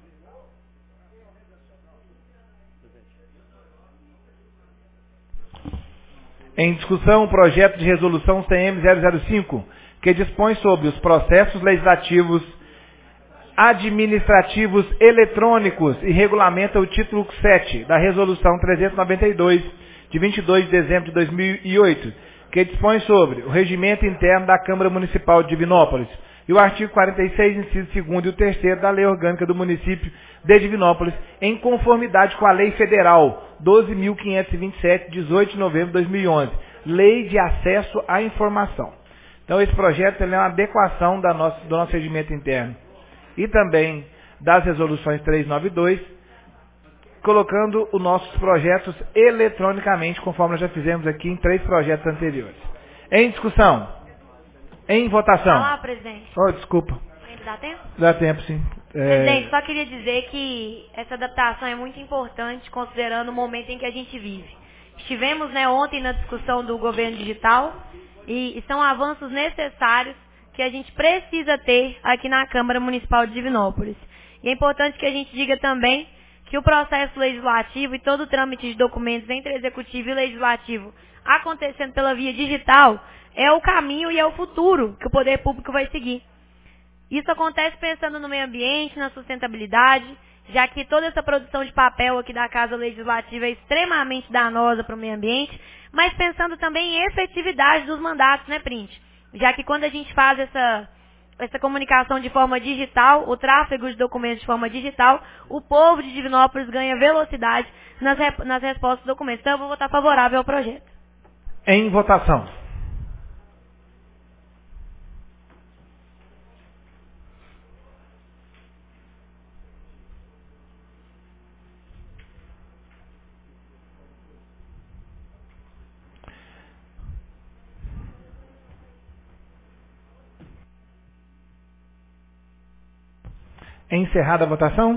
Em discussão, o projeto de resolução CM005, que dispõe sobre os processos legislativos administrativos eletrônicos e regulamenta o título 7 da resolução 392, de 22 de dezembro de 2008, que dispõe sobre o regimento interno da Câmara Municipal de Divinópolis e o artigo 46, inciso 2º e o 3º da Lei Orgânica do Município de Divinópolis, em conformidade com a Lei Federal 12.527, 18 de novembro de 2011, Lei de Acesso à Informação. Então, esse projeto ele é uma adequação do nosso regimento interno e também das resoluções 392, colocando os nossos projetos eletronicamente, conforme nós já fizemos aqui em 3 projetos anteriores. Em discussão. Em votação. Olá, presidente. Oh, desculpa. Ainda dá tempo? Dá tempo, sim. Presidente, só queria dizer que essa adaptação é muito importante, considerando o momento em que a gente vive. Estivemos, ontem na discussão do governo digital e são avanços necessários que a gente precisa ter aqui na Câmara Municipal de Divinópolis. E é importante que a gente diga também que o processo legislativo e todo o trâmite de documentos entre executivo e legislativo acontecendo pela via digital é o caminho e é o futuro que o poder público vai seguir. Isso acontece pensando no meio ambiente, na sustentabilidade, já que toda essa produção de papel aqui da Casa Legislativa é extremamente danosa para o meio ambiente, mas pensando também em efetividade dos mandatos, Print? Já que quando a gente faz essa comunicação de forma digital, o tráfego de documentos de forma digital, o povo de Divinópolis ganha velocidade nas respostas dos documentos. Então eu vou votar favorável ao projeto. Em votação. Encerrada a votação.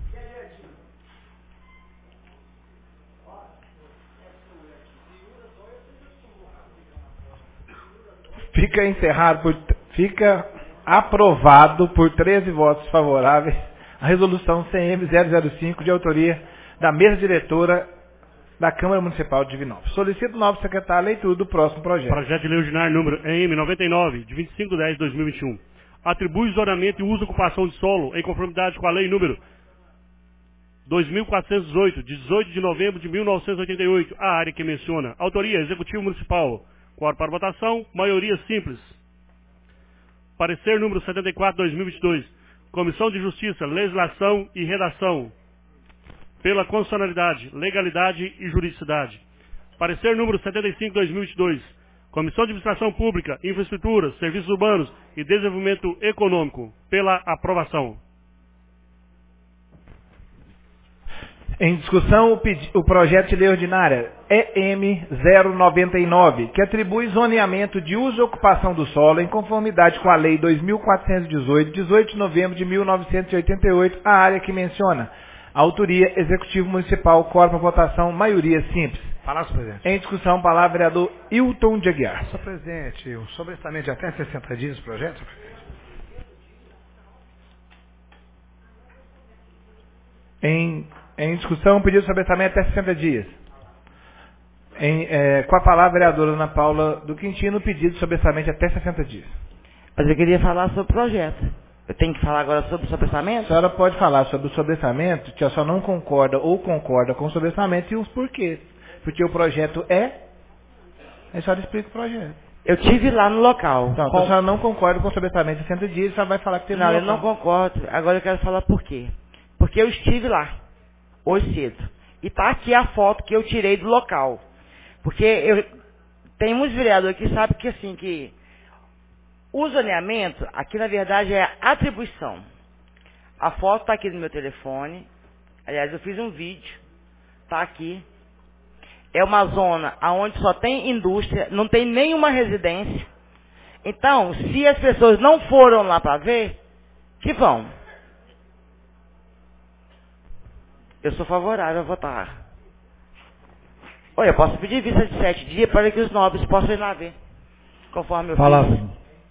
Fica aprovado por 13 votos favoráveis a resolução CM005 de autoria da mesa diretora da Câmara Municipal de Divinópolis. Solicito o novo secretário a leitura do próximo projeto. Projeto de lei ordinário número EM99, de 25/10/2021. Atribui zonamento e uso e ocupação de solo em conformidade com a lei número 2.418, de 18 de novembro de 1988, a área que menciona. Autoria: Executivo Municipal. Quórum para votação, maioria simples. Parecer número 74/2022, Comissão de Justiça, Legislação e Redação. pela constitucionalidade, legalidade e juridicidade. Parecer número 75/2022. Comissão de Administração Pública, Infraestrutura, Serviços Urbanos e Desenvolvimento Econômico, pela aprovação. Em discussão, o projeto de lei ordinária EM 099, que atribui zoneamento de uso e ocupação do solo em conformidade com a Lei 2.418, 18 de novembro de 1988, a área que menciona. Autoria, Executivo Municipal, quórum para votação, maioria simples. Palavra, senhor presidente. Em discussão, palavra, vereador Hilton de Aguiar. Senhor presidente, o sobrestamento de até 60 dias do projeto, senhor presidente. Em discussão, pedido de sobrestamento até 60 dias. Com a palavra, a vereadora Ana Paula do Quintino, pedido de sobrestamento até 60 dias. Mas eu queria falar sobre o projeto. Eu tenho que falar agora sobre o sobrestamento? A senhora pode falar sobre o sobrestamento, que a senhora não concorda ou concorda com o sobrestamento e os porquês. Porque o projeto a senhora explica o projeto. Eu estive lá no local. Então, a senhora não concorda com o sobrestamento de 60 dias, a senhora vai falar que teve Não, no eu local. não concordo. Agora eu quero falar por quê. Porque eu estive lá, hoje cedo. E está aqui a foto que eu tirei do local. Porque tem muitos vereadores que sabem que assim, que o zoneamento, aqui na verdade é atribuição. A foto está aqui no meu telefone. Aliás, eu fiz um vídeo. Está aqui. É uma zona onde só tem indústria, não tem nenhuma residência. Então, se as pessoas não foram lá para ver, que vão. Eu sou favorável a votar. Olha, eu posso pedir vista de 7 dias para que os nobres possam ir lá ver. Conforme eu fiz.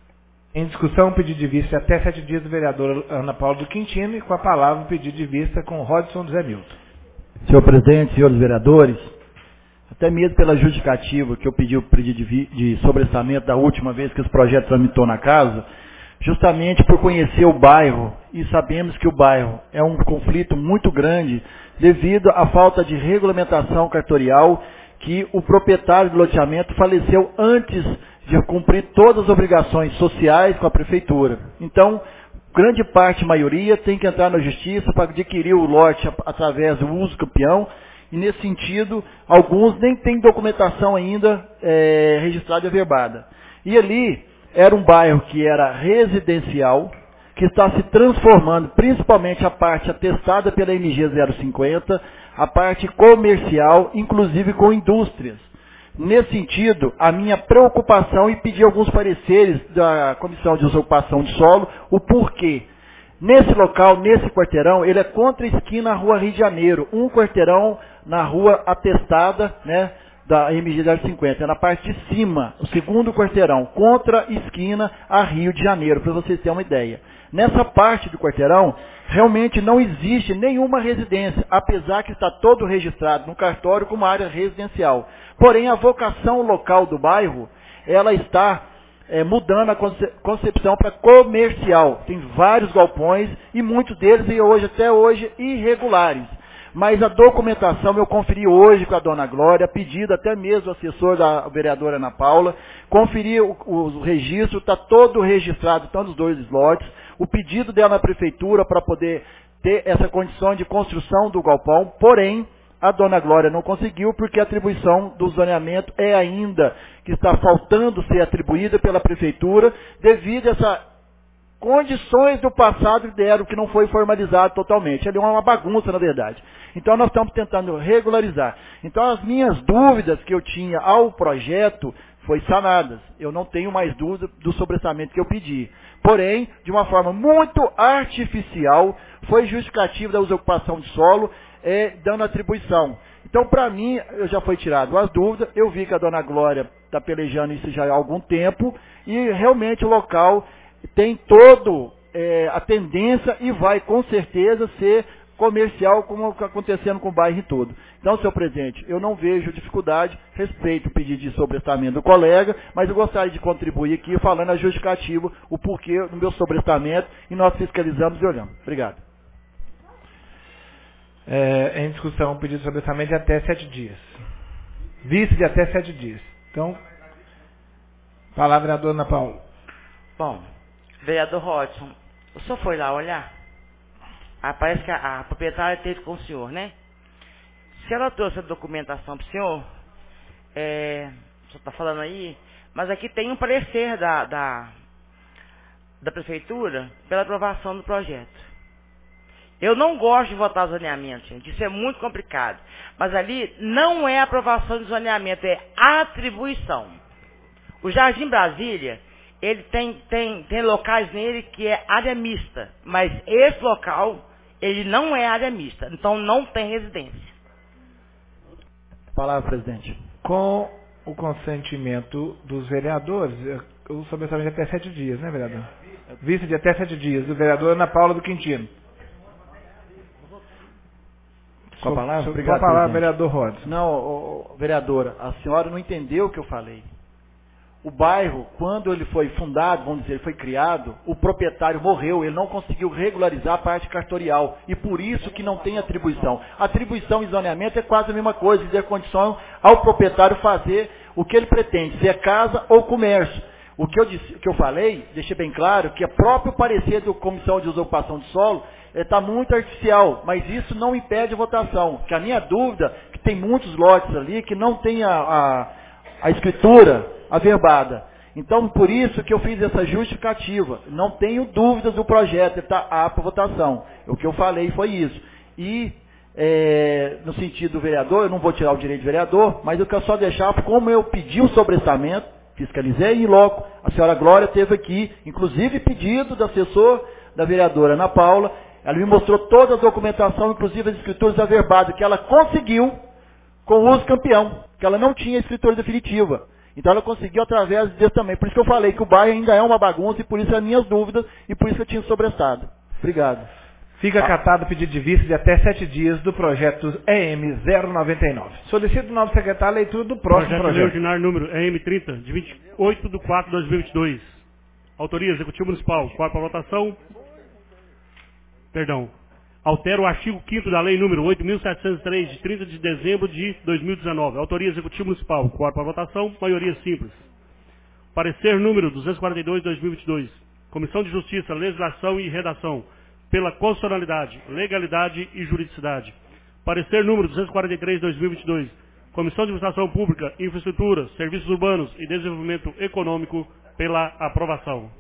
Em discussão, pedido de vista até 7 dias do vereador Ana Paula do Quintino e com a palavra o pedido de vista com Rodson José Milton. Senhor presidente, senhores vereadores, até mesmo pela justificativa que eu pedi o pedido de sobrestamento da última vez que esse projeto tramitou na casa, justamente por conhecer o bairro, e sabemos que o bairro é um conflito muito grande devido à falta de regulamentação cartorial, que o proprietário do loteamento faleceu antes de cumprir todas as obrigações sociais com a prefeitura. Então, grande parte, maioria, tem que entrar na justiça para adquirir o lote através do uso campeão, e nesse sentido, alguns nem têm documentação ainda registrada e averbada. E ali era um bairro que era residencial, que está se transformando, principalmente a parte atestada pela MG 050, a parte comercial, inclusive com indústrias. Nesse sentido, a minha preocupação e pedir alguns pareceres da Comissão de Ocupação de Solo, o porquê. Nesse local, nesse quarteirão, ele é contra a esquina à Rua Rio de Janeiro, um quarteirão na rua atestada, né, da MG 050, é na parte de cima, o segundo quarteirão, contra a esquina a Rio de Janeiro, para vocês terem uma ideia. Nessa parte do quarteirão, realmente não existe nenhuma residência, apesar que está todo registrado no cartório como área residencial. Porém, a vocação local do bairro, ela está mudando a concepção para comercial. Tem vários galpões e muitos deles, até hoje, irregulares. Mas a documentação eu conferi hoje com a dona Glória, pedido até mesmo do assessor da vereadora Ana Paula, conferi o registro, está todo registrado, estão nos dois slots, o pedido dela na prefeitura para poder ter essa condição de construção do galpão, porém, a dona Glória não conseguiu porque a atribuição do zoneamento é ainda que está faltando ser atribuída pela prefeitura devido a essas condições do passado deram que não foi formalizado totalmente. Ali é uma bagunça, na verdade. Então nós estamos tentando regularizar. Então as minhas dúvidas que eu tinha ao projeto foi sanadas. Eu não tenho mais dúvida do sobrestamento que eu pedi. Porém, de uma forma muito artificial, foi justificativa da usurpação de solo, dando atribuição. Então, para mim, eu já foi tirado as dúvidas, eu vi que a dona Glória está pelejando isso já há algum tempo, e realmente o local tem todo a tendência e vai com certeza ser comercial, como está acontecendo com o bairro todo. Então, senhor presidente, eu não vejo dificuldade, respeito o pedido de sobrestamento do colega, mas eu gostaria de contribuir aqui falando a justificativa, o porquê do meu sobrestamento, e nós fiscalizamos e olhamos. Obrigado. Em discussão, pedido de sobrestamento de até 7 dias. Vice de até 7 dias. Então, palavra à dona Paula. Bom, vereador Rodson, o senhor foi lá olhar? Parece que a proprietária teve com o senhor, né? se ela trouxe a documentação para o senhor, o senhor está falando aí, mas aqui tem um parecer da prefeitura pela aprovação do projeto. Eu não gosto de votar zoneamento, gente, isso é muito complicado. Mas ali não é aprovação de zoneamento, é atribuição. O Jardim Brasília, ele tem locais nele que é área mista, mas esse local, ele não é área mista, então não tem residência. Palavra, presidente. Com o consentimento dos vereadores, o sobressalente é até 7 dias, né, vereador? Vista de até 7 dias, do vereador Ana Paula do Quintino. Com a palavra? Com Obrigado, a palavra, presidente. vereador Rodes. Não, vereadora, a senhora não entendeu o que eu falei. O bairro, quando ele foi fundado, vamos dizer, ele foi criado, o proprietário morreu, ele não conseguiu regularizar a parte cartorial, e por isso que não tem atribuição. Atribuição e zoneamento é quase a mesma coisa, de dar condição ao proprietário fazer o que ele pretende, se é casa ou comércio. O que eu falei, deixei bem claro, que o próprio parecer da Comissão de Usurpação de Solo está muito artificial, mas isso não impede a votação. Que a minha dúvida, que tem muitos lotes ali que não tem a escritura averbada. Então, por isso que eu fiz essa justificativa. Não tenho dúvidas do projeto, ele está apto à votação. O que eu falei foi isso. E, no sentido do vereador, eu não vou tirar o direito do vereador, mas eu quero só deixar, como eu pedi o sobrestamento, fiscalizei e logo a senhora Glória teve aqui, inclusive pedido do assessor da vereadora Ana Paula, ela me mostrou toda a documentação, inclusive as escrituras averbadas, que ela conseguiu com o uso campeão, que ela não tinha escritura definitiva. Então ela conseguiu através disso também. Por isso que eu falei que o bairro ainda é uma bagunça e por isso as minhas dúvidas e por isso que eu tinha sobrestado. Obrigado. Fica acatado o pedido de vista de até 7 dias do projeto EM 099. Solicito o novo secretário a leitura do próximo projeto. Lei projeto. ordinário número EM 30, de 28/4/2022. Autoria, Executivo Municipal. Qual para votação? Perdão. Altera o artigo 5º da Lei número 8.703, de 30 de dezembro de 2019. Autoria, Executivo Municipal. Qual para votação? Maioria simples. Parecer número 242/2022. Comissão de Justiça, Legislação e Redação. Pela constitucionalidade, legalidade e juridicidade. Parecer número 243/2022. Comissão de Administração Pública, Infraestrutura, Serviços Urbanos e Desenvolvimento Econômico, pela aprovação.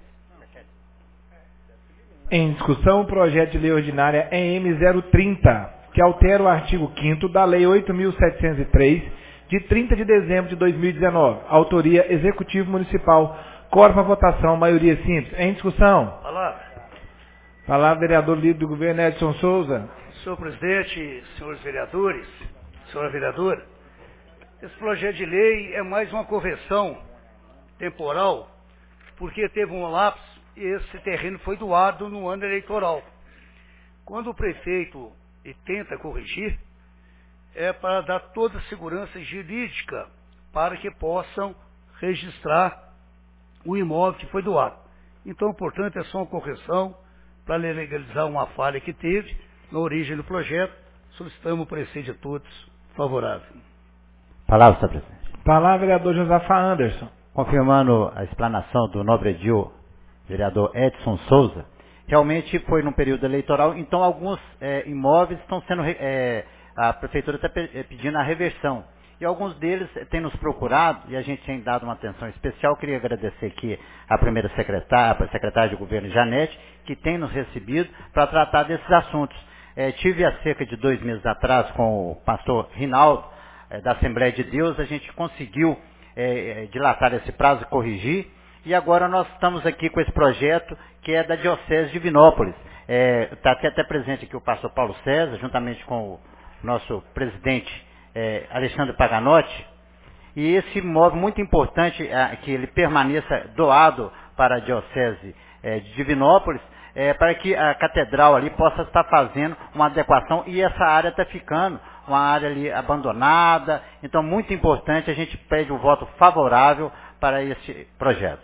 Em discussão, o projeto de lei ordinária EM 030, que altera o artigo 5º da Lei 8.703, de 30 de dezembro de 2019. Autoria, Executivo Municipal. Coro para votação, maioria simples. Em discussão. Palavra. Palavra, vereador líder do governo Edson Souza. Senhor presidente, senhores vereadores, senhora vereadora, esse projeto de lei é mais uma correção temporal, porque teve um lapso e esse terreno foi doado no ano eleitoral. Quando o prefeito tenta corrigir, é para dar toda a segurança jurídica para que possam registrar o imóvel que foi doado. Então, portanto, é só uma correção para legalizar uma falha que teve na origem do projeto. Solicitamos o parecer de todos favorável. Palavra, senhor presidente. Palavra, vereador Josafá Anderson. Confirmando a explanação do nobre edil, vereador Edson Souza, realmente foi num período eleitoral, então alguns imóveis estão sendo, a prefeitura está pedindo a reversão. E alguns deles têm nos procurado, e a gente tem dado uma atenção especial. Queria agradecer aqui a primeira secretária, a secretária de governo Janete, que tem nos recebido para tratar desses assuntos. Tive há cerca de 2 meses atrás com o pastor Rinaldo, da Assembleia de Deus, a gente conseguiu dilatar esse prazo e corrigir, e agora nós estamos aqui com esse projeto que é da Diocese de Divinópolis. Está até presente aqui o pastor Paulo César, juntamente com o nosso presidente Alexandre Paganotti, e esse imóvel muito importante que ele permaneça doado para a Diocese de Divinópolis, para que a catedral ali possa estar fazendo uma adequação, e essa área está ficando uma área ali abandonada. Então, muito importante, a gente pede o voto favorável para esse projeto.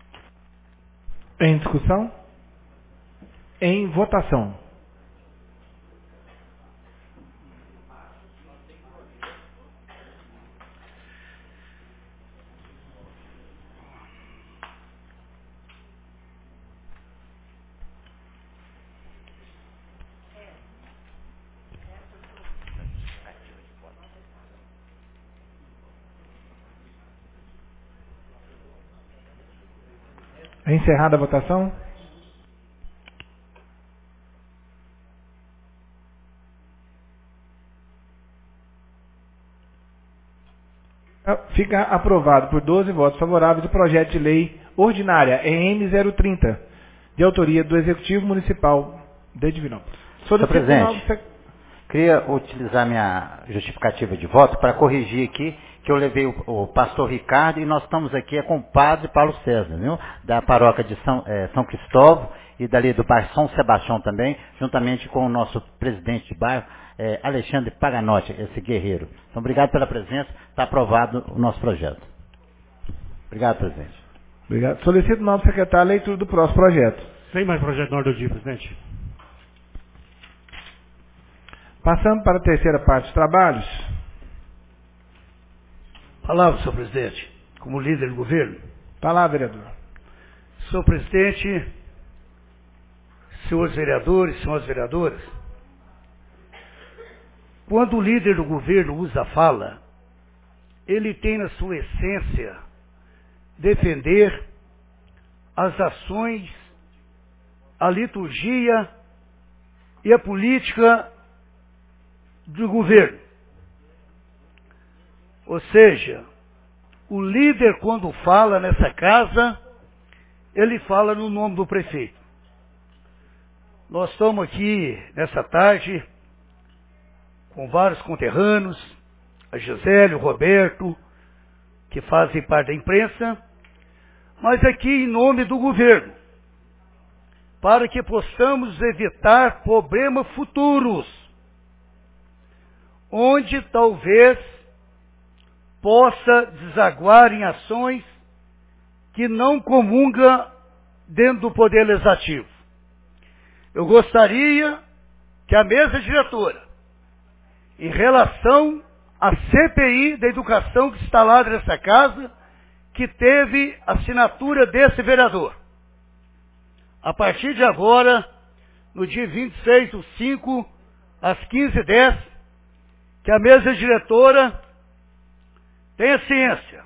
Em discussão? Em votação. É encerrada a votação. Fica aprovado por 12 votos favoráveis o projeto de lei ordinária EM 030, de autoria do Executivo Municipal de Divinópolis. Senhor presidente, queria utilizar minha justificativa de voto para corrigir aqui que eu levei o pastor Ricardo e nós estamos aqui com o padre Paulo César, viu? Da paróquia de São Cristóvão e dali do bairro São Sebastião também, juntamente com o nosso presidente de bairro, Alexandre Paganotti, esse guerreiro. Então, obrigado pela presença, está aprovado o nosso projeto. Obrigado, presidente. Obrigado. Solicito o novo secretário a leitura do próximo projeto. Sem mais projeto na ordem do dia, presidente. Passando para a terceira parte dos trabalhos. Palavra, senhor presidente, como líder do governo. Palavra, vereador. Senhor presidente, senhores vereadores, senhoras vereadoras, quando o líder do governo usa a fala, ele tem na sua essência defender as ações, a liturgia e a política do governo. Ou seja, o líder quando fala nessa casa, ele fala no nome do prefeito. Nós estamos aqui nessa tarde com vários conterrâneos, a Gisele, o Roberto, que fazem parte da imprensa, mas aqui em nome do governo, para que possamos evitar problemas futuros, onde talvez possa desaguar em ações que não comunga dentro do Poder Legislativo. Eu gostaria que a mesa diretora, em relação à CPI da educação que está lá nessa casa, que teve assinatura desse vereador. A partir de agora, no dia 26/5, às 15h10, que a mesa diretora tenha ciência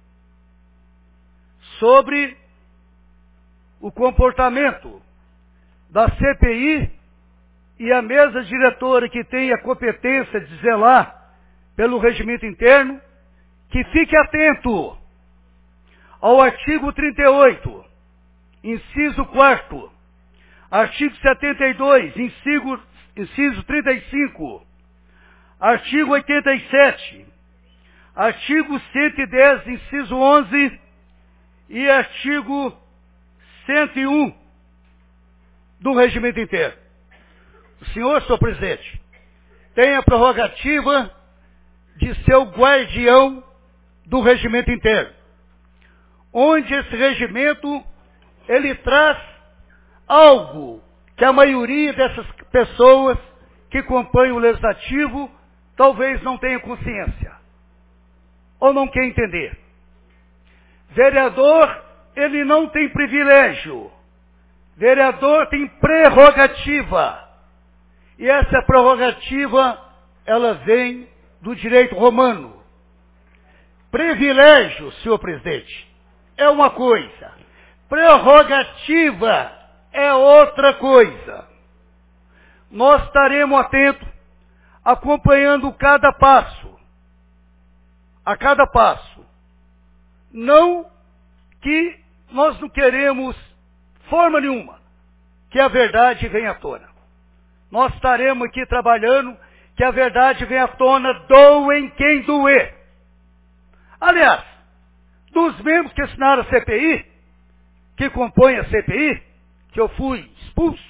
sobre o comportamento da CPI e a mesa diretora que tem a competência de zelar pelo regimento interno, que fique atento ao artigo 38, inciso 4º, artigo 72, inciso 35, artigo 87, artigo 110, inciso 11 e artigo 101 do regimento interno. O senhor presidente, tem a prerrogativa de ser o guardião do regimento interno, onde esse regimento, ele traz algo que a maioria dessas pessoas que compõem o legislativo talvez não tenha consciência, ou não quer entender. Vereador, ele não tem privilégio. Vereador tem prerrogativa. E essa prerrogativa, ela vem do direito romano. Privilégio, senhor presidente, é uma coisa. Prerrogativa é outra coisa. Nós estaremos atentos, acompanhando cada passo. A cada passo. Não que nós não queremos, forma nenhuma, que a verdade venha à tona. Nós estaremos aqui trabalhando que a verdade venha à tona, doem quem doer. Aliás, dos membros que assinaram a CPI, que compõem a CPI, que eu fui expulso,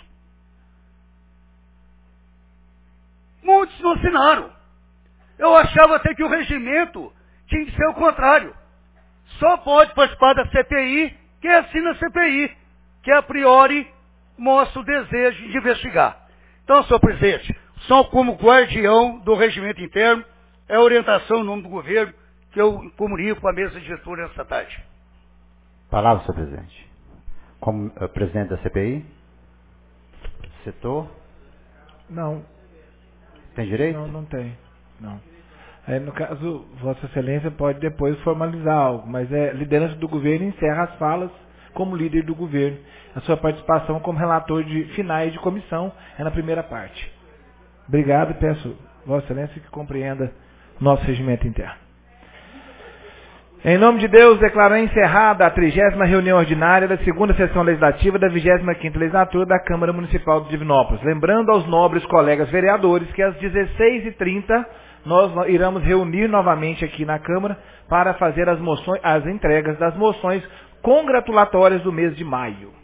muitos não assinaram. Eu achava até que o regimento tinha que ser o contrário. Só pode participar da CPI quem assina a CPI, que a priori mostra o desejo de investigar. Então, senhor presidente, só como guardião do regimento interno, é a orientação em nome do governo que eu comunico com a mesa diretora nesta tarde. Palavra, senhor presidente. Como presidente da CPI? Setor? Não. Tem direito? Não, não tem. Não. No caso, Vossa Excelência pode depois formalizar algo, mas liderança do governo encerra as falas como líder do governo. A sua participação como relator de finais de comissão é na primeira parte. Obrigado e peço, Vossa Excelência, que compreenda o nosso regimento interno. Em nome de Deus, declaro encerrada a 30ª reunião ordinária da 2ª sessão legislativa da 25ª legislatura da Câmara Municipal de Divinópolis. Lembrando aos nobres colegas vereadores que às 16h30 nós iremos reunir novamente aqui na Câmara para fazer as entregas das moções congratulatórias do mês de maio.